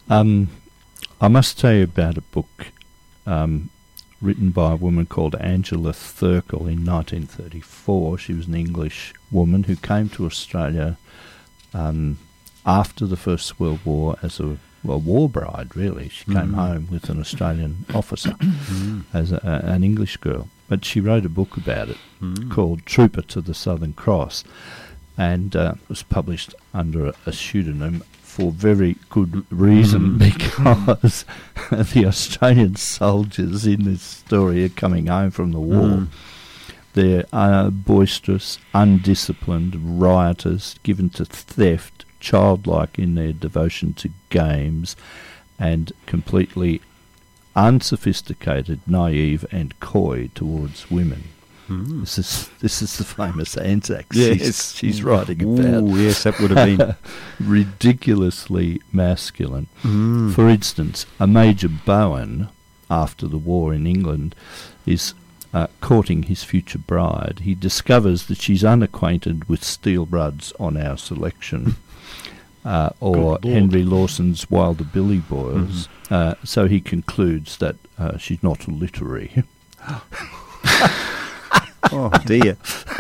I must tell you about a book written by a woman called Angela Thirkell in 1934. She was an English woman who came to Australia after the First World War as a war bride, really. She came home with an Australian officer as an English girl. But she wrote a book about it called Trooper to the Southern Cross, and was published under a pseudonym for very good reason, because the Australian soldiers in this story are coming home from the war. They're boisterous, undisciplined, riotous, given to theft, childlike in their devotion to games, and completely unsophisticated, naive and coy towards women. This is the famous Anzac she's writing about. Oh, yes, that would have been ridiculously masculine. For instance, a Major Bowen, after the war in England, is courting his future bride. He discovers that she's unacquainted with Steel Bloods on Our Selection, or Henry Lawson's Wilder Billy Boys. So he concludes that she's not literary. Oh, dear.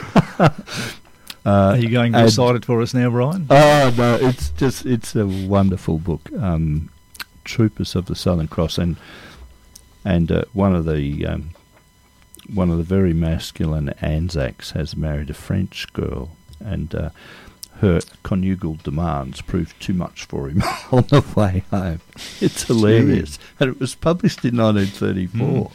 Are you going to recite it for us now, Brian? Oh, no, it's a wonderful book, Troopers of the Southern Cross, and one of the very masculine Anzacs has married a French girl, and her conjugal demands proved too much for him on the way home. It's hilarious. And it was published in 1934.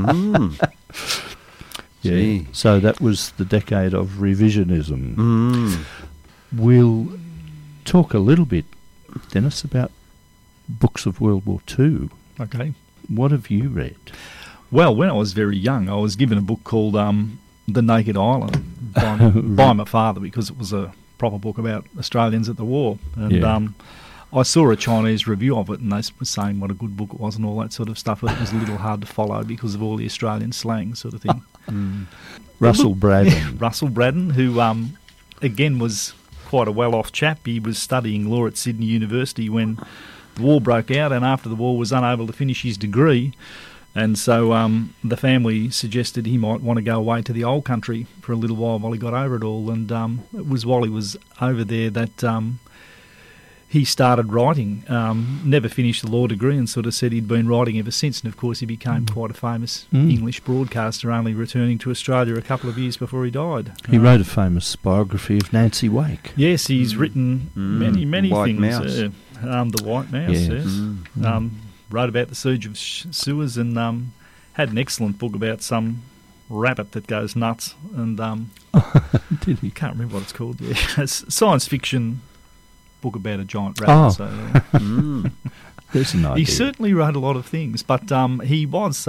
Yeah. So that was the decade of revisionism. We'll talk a little bit, Dennis, about books of World War II. Okay. What have you read? Well, when I was very young, I was given a book called The Naked Island by my father, because it was a proper book about Australians at the war. And I saw a Chinese review of it, and they were saying what a good book it was and all that sort of stuff. It was a little hard to follow because of all the Australian slang sort of thing. Russell Braddon. Russell Braddon, who, again, was quite a well-off chap. He was studying law at Sydney University when the war broke out, and after the war was unable to finish his degree. And so the family suggested he might want to go away to the old country for a little while he got over it all. And it was while he was over there that he started writing. Never finished the law degree, and sort of said he'd been writing ever since. And of course he became quite a famous English broadcaster, only returning to Australia a couple of years before he died. He wrote a famous biography of Nancy Wake. Yes, he's written many White things. Mouse. The White Mouse, yes. Wrote about the siege of Suez, and had an excellent book about some rabbit that goes nuts. And Did he? Can't remember what it's called. Yeah, it's a science fiction book about a giant rabbit. So, there's an idea. he certainly wrote a lot of things, but he was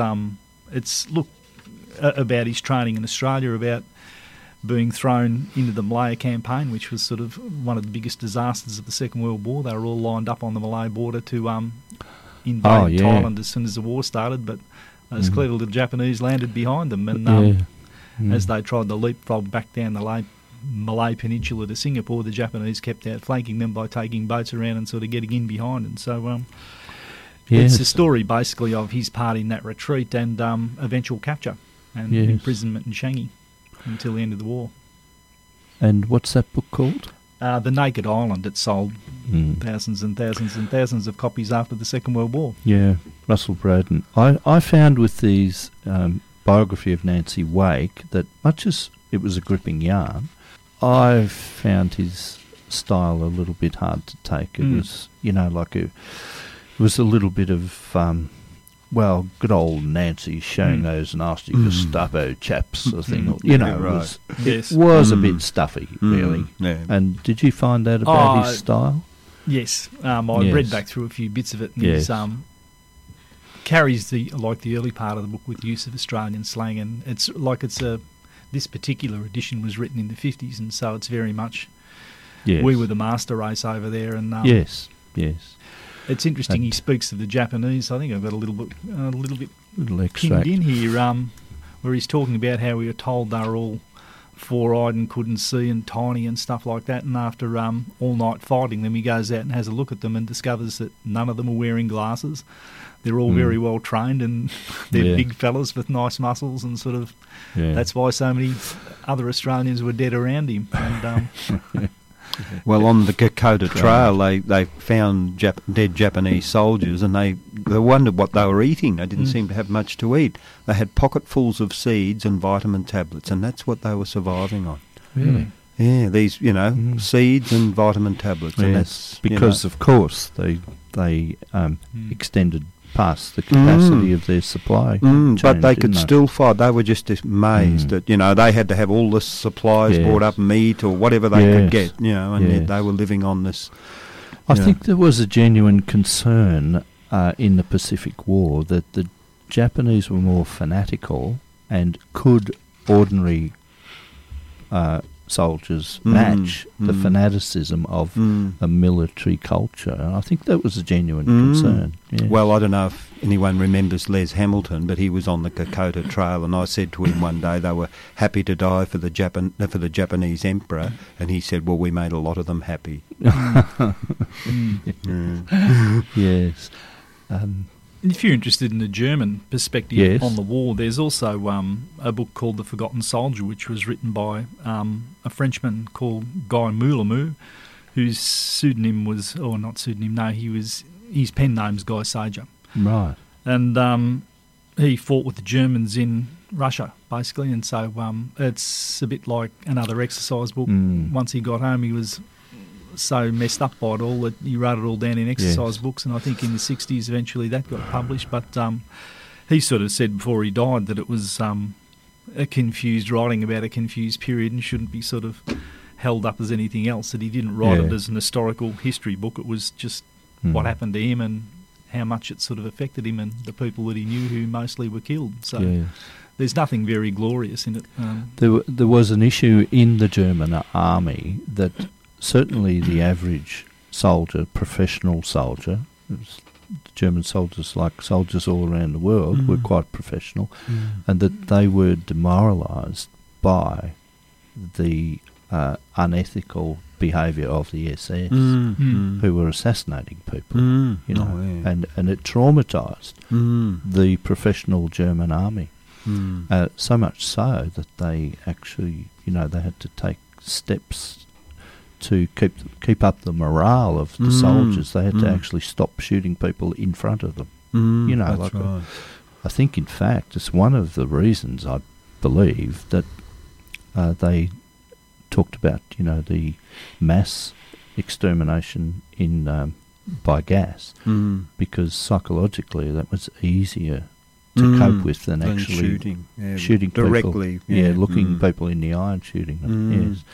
about his training in Australia, about being thrown into the Malaya campaign, which was sort of one of the biggest disasters of the Second World War. They were all lined up on the Malay border to invade Thailand as soon as the war started, but those clever little Japanese landed behind them, and as they tried to leapfrog back down the Malay Peninsula to Singapore, the Japanese kept outflanking them by taking boats around and sort of getting in behind. And so it's a story basically of his part in that retreat and eventual capture and imprisonment in Changi until the end of the war. And what's that book called? The Naked Island. It sold thousands and thousands and thousands of copies after the Second World War. Yeah, Russell Braddon. I found with these biography of Nancy Wake that much as it was a gripping yarn, I found his style a little bit hard to take. It was, it was a little bit of, good old Nancy showing those nasty Gestapo chaps sort of thing. It was a bit stuffy, really. Yeah. And did you find that about his style? Yes. I read back through a few bits of it. And yes. Carries the early part of the book with use of Australian slang, and this particular edition was written in the 50s, and so it's very much we were the master race over there. And yes. It's interesting. He speaks of the Japanese. I think I've got a little extract pinned in here, where he's talking about how we were told they were all four-eyed and couldn't see and tiny and stuff like that. And after all night fighting them, he goes out and has a look at them and discovers that none of them are wearing glasses. They're all very well trained, and they're big fellas with nice muscles, and sort of that's why so many other Australians were dead around him. And, well, on the Kokoda Trail, they found dead Japanese soldiers, and they wondered what they were eating. They didn't seem to have much to eat. They had pocketfuls of seeds and vitamin tablets, and that's what they were surviving on. Really? Yeah, these, seeds and vitamin tablets. And that's because, of course, they extended past the capacity of their supply chain, but they could still fight. They were just amazed that they had to have all the supplies brought up, meat or whatever they could get, and yet they were living on this. I think there was a genuine concern in the Pacific War that the Japanese were more fanatical, and could ordinary soldiers match the fanaticism of a military culture. And I think that was a genuine concern. Yes. Well, I don't know if anyone remembers Les Hamilton, but he was on the Kokoda Trail, and I said to him one day they were happy to die for the Japanese emperor, and he said, well, we made a lot of them happy. Yes. If you're interested in the German perspective on the war, there's also a book called The Forgotten Soldier, which was written by a Frenchman called Guy Moulamou, whose pseudonym was, or not pseudonym, no, his pen name's Guy Sager. Right. And he fought with the Germans in Russia, basically, and so it's a bit like another exercise book. Once he got home, he was so messed up by it all that he wrote it all down in exercise books, and I think in the 60s eventually that got published. But he sort of said before he died that it was a confused writing about a confused period and shouldn't be sort of held up as anything else, that he didn't write it as an historical history book. It was just what happened to him and how much it sort of affected him and the people that he knew who mostly were killed. So there's nothing very glorious in it. There was an issue in the German army that certainly the average soldier, professional soldier, German soldiers, like soldiers all around the world, were quite professional, and that they were demoralised by the unethical behaviour of the SS, who were assassinating people, you know, and it traumatised the professional German army, so much so that they actually, you know, they had to take steps to keep up the morale of the soldiers. They had to actually stop shooting people in front of them. You know, that's like right. I think, in fact, it's one of the reasons I believe that they talked about, you know, the mass extermination in by gas, because psychologically that was easier to cope with than actually shooting directly. People, looking people in the eye and shooting them. Yes.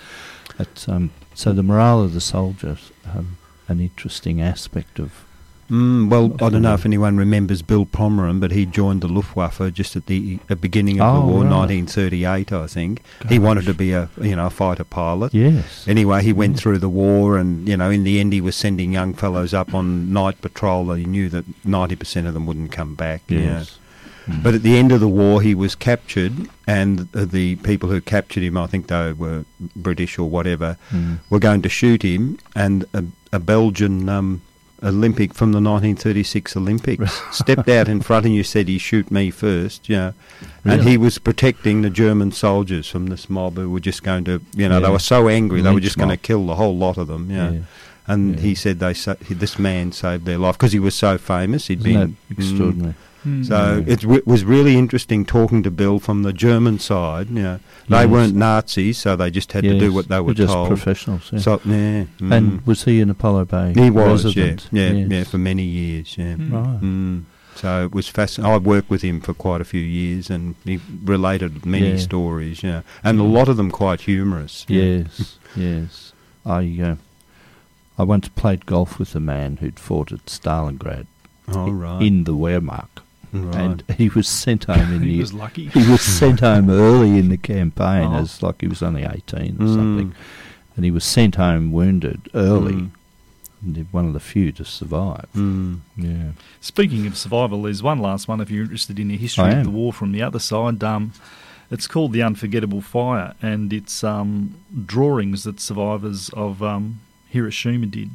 So the morale of the soldiers, an interesting aspect of. Well, I don't know if anyone remembers Bill Pomeroy, but he joined the Luftwaffe just at the beginning of the war, 1938, I think. Gosh. He wanted to be a fighter pilot. Yes. Anyway, he went through the war, and in the end, he was sending young fellows up on night patrol. And he knew that 90% of them wouldn't come back. Yes. But at the end of the war, he was captured, and the people who captured him, I think they were British or whatever, were going to shoot him, and a Belgian Olympic from the 1936 Olympics stepped out in front and said, "He shoot me first," Really? And he was protecting the German soldiers from this mob who were just going to, they were so angry, they were just going to kill the whole lot of them, And he said this man saved their life because he was so famous. Isn't that extraordinary? So it was really interesting talking to Bill from the German side. They weren't Nazis, so they just had to do what they were just told. Professionals. Yeah. So, And was he an Apollo Bay He was, resident? Yeah, for many years. Yeah. Right. So it was fascinating. I worked with him for quite a few years, and he related many stories. And a lot of them quite humorous. Yes, yes. I once played golf with a man who'd fought at Stalingrad in the Wehrmacht. Right. And he was sent home he was lucky. He was sent home early in the campaign, as like he was only 18 or something, and he was sent home wounded early, and one of the few to survive. Yeah. Speaking of survival, there's one last one if you're interested in the history of the war from the other side. It's called The Unforgettable Fire, and it's drawings that survivors of Hiroshima did.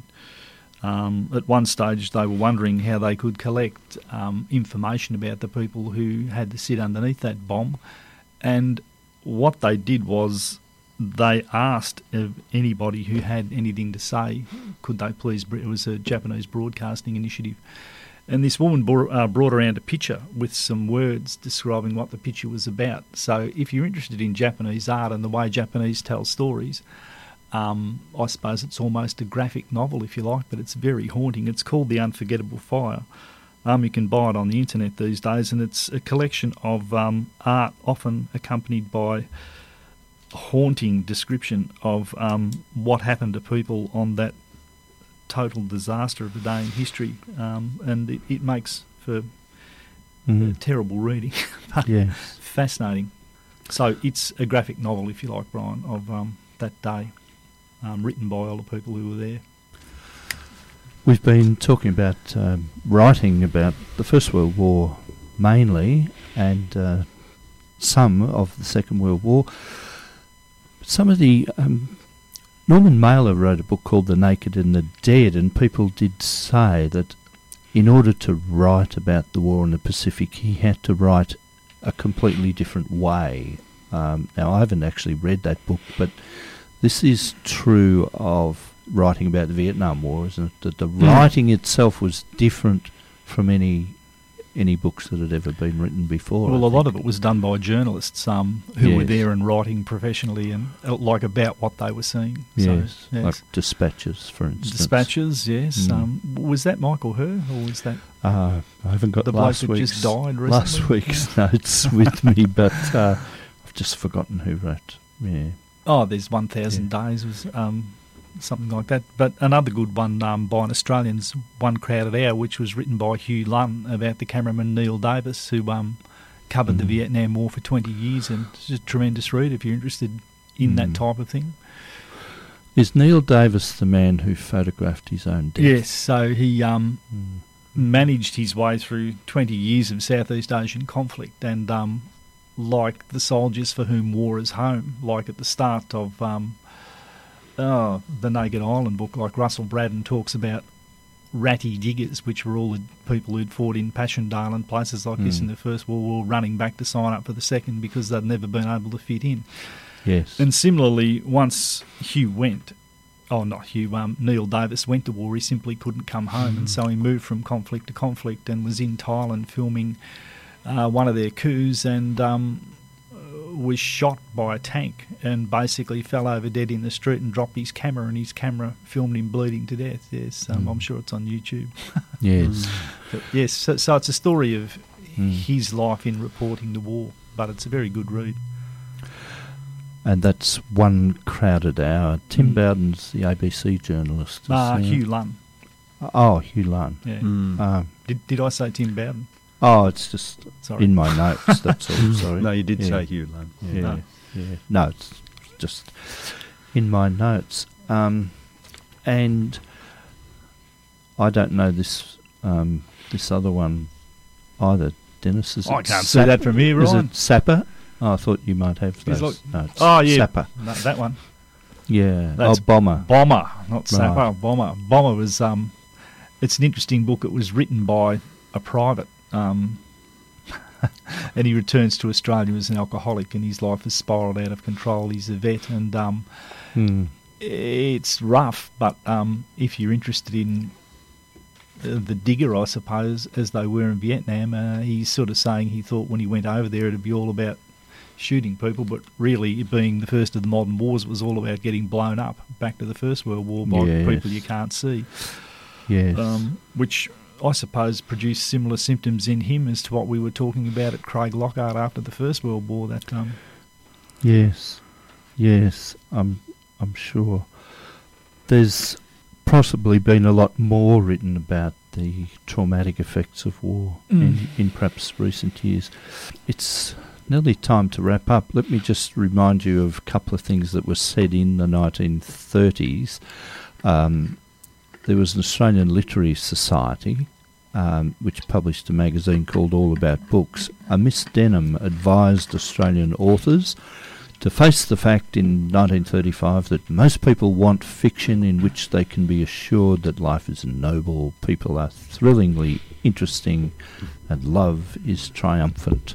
At one stage they were wondering how they could collect information about the people who had to sit underneath that bomb, and what they did was they asked of anybody who had anything to say, could they please, it was a Japanese broadcasting initiative, and this woman brought around a picture with some words describing what the picture was about. So if you're interested in Japanese art and the way Japanese tell stories, I suppose it's almost a graphic novel, if you like, but it's very haunting. It's called The Unforgettable Fire. You can buy it on the internet these days, and it's a collection of art, often accompanied by haunting description of what happened to people on that total disaster of a day in history, and it makes for terrible reading, but fascinating. So it's a graphic novel, if you like, Brian, of that day. Written by all the people who were there. We've been talking about writing about the First World War mainly, and some of the Second World War. Some of the Norman Mailer wrote a book called The Naked and the Dead, and people did say that in order to write about the war in the Pacific, he had to write a completely different way. Now, I haven't actually read that book, but this is true of writing about the Vietnam War, isn't it? That the writing itself was different from any books that had ever been written before. Well, a lot of it was done by journalists who were there and writing professionally and like about what they were seeing. Yes, so, like Dispatches, for instance. Dispatches, yes. Was that Michael Herr, or was that... I haven't got the last bloke that week's, just died recently? Last week's notes with me, but I've just forgotten who wrote. Yeah. Oh, there's 1,000 Days was... something like that. But another good one by an Australian's One Crowded Hour, which was written by Hugh Lunn about the cameraman Neil Davis, who covered the Vietnam War for 20 years, and it's a tremendous read if you're interested in that type of thing. Is Neil Davis the man who photographed his own death? Yes, so he managed his way through 20 years of Southeast Asian conflict, and like the soldiers for whom war is home, like at the start of... the Naked Island book, like Russell Braddon talks about ratty diggers, which were all the people who'd fought in Passchendaele and places like this in the First World War, running back to sign up for the Second because they'd never been able to fit in. Yes. And similarly, once Neil Davis went to war, he simply couldn't come home, and so he moved from conflict to conflict and was in Thailand filming one of their coups, and was shot by a tank and basically fell over dead in the street and dropped his camera, and his camera filmed him bleeding to death. Yes, I'm sure it's on YouTube. Yes. But yes, so it's a story of his life in reporting the war, but it's a very good read. And that's One Crowded Hour. Tim Bowden's the ABC journalist. Hugh Lunn. Oh, Hugh Lunn. Yeah. Did I say Tim Bowden? Oh, it's just in my notes, that's all, sorry. No, you did say Hugh Lunn. Yeah. No, it's just in my notes. And I don't know this other one either. Dennis, is I can't see that from here, Ryan. Is it Sapper? Oh, I thought you might have those notes. Sapper. No, that one. Yeah. That's Bomber. Bomber, not Sapper. Right. Bomber was... it's an interesting book. It was written by a private... and he returns to Australia as an alcoholic, and his life has spiralled out of control. He's a vet, and it's rough, but if you're interested in the digger, I suppose, as they were in Vietnam, he's sort of saying he thought when he went over there it'd be all about shooting people, but really, it being the first of the modern wars, it was all about getting blown up back to the First World War by people you can't see. Yes. Which I suppose produced similar symptoms in him as to what we were talking about at Craig Lockhart after the First World War. That Yes, I'm sure. There's possibly been a lot more written about the traumatic effects of war in perhaps recent years. It's nearly time to wrap up. Let me just remind you of a couple of things that were said in the 1930s. There was an Australian Literary Society which published a magazine called All About Books. A Miss Denham advised Australian authors to face the fact in 1935 that most people want fiction in which they can be assured that life is noble, people are thrillingly interesting, and love is triumphant.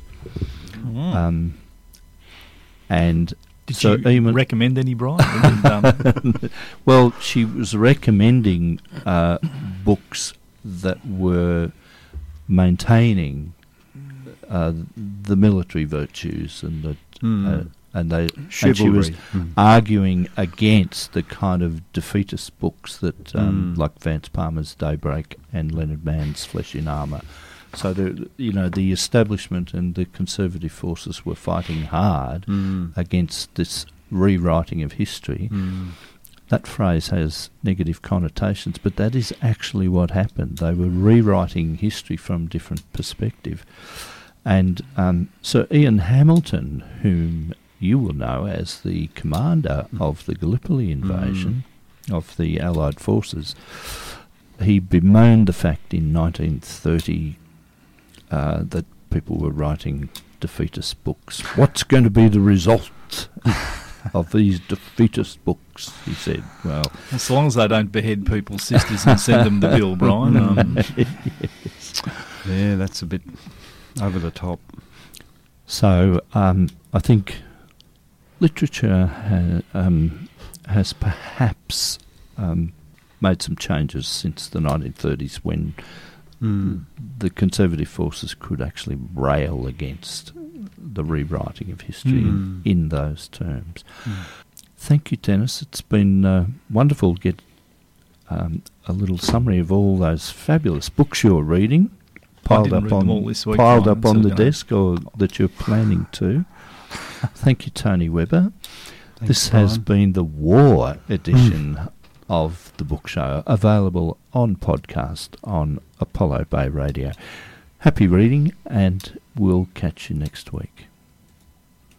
And did you recommend any, Brian? Well, she was recommending books that were maintaining the military virtues and she was arguing against the kind of defeatist books that like Vance Palmer's Daybreak and Leonard Mann's Flesh in Armour. So the establishment and the conservative forces were fighting hard against this rewriting of history. That phrase has negative connotations, but that is actually what happened. They were rewriting history from a different perspective. And Sir Ian Hamilton, whom you will know as the commander of the Gallipoli invasion of the Allied forces, he bemoaned the fact in 1930 that people were writing defeatist books. What's going to be the result? of these defeatist books, he said. Well, as long as they don't behead people's sisters and send them the bill, Brian. Yes. Yeah, that's a bit over the top. So I think literature has perhaps made some changes since the 1930s when the conservative forces could actually rail against the rewriting of history in those terms. Thank you, Dennis. It's been wonderful to get a little summary of all those fabulous books you're reading, piled up on the desk, or that you're planning to. Thank you, Tony Webber. This has been the War edition of the Book Show, available on podcast on Apollo Bay Radio. Happy reading, and we'll catch you next week.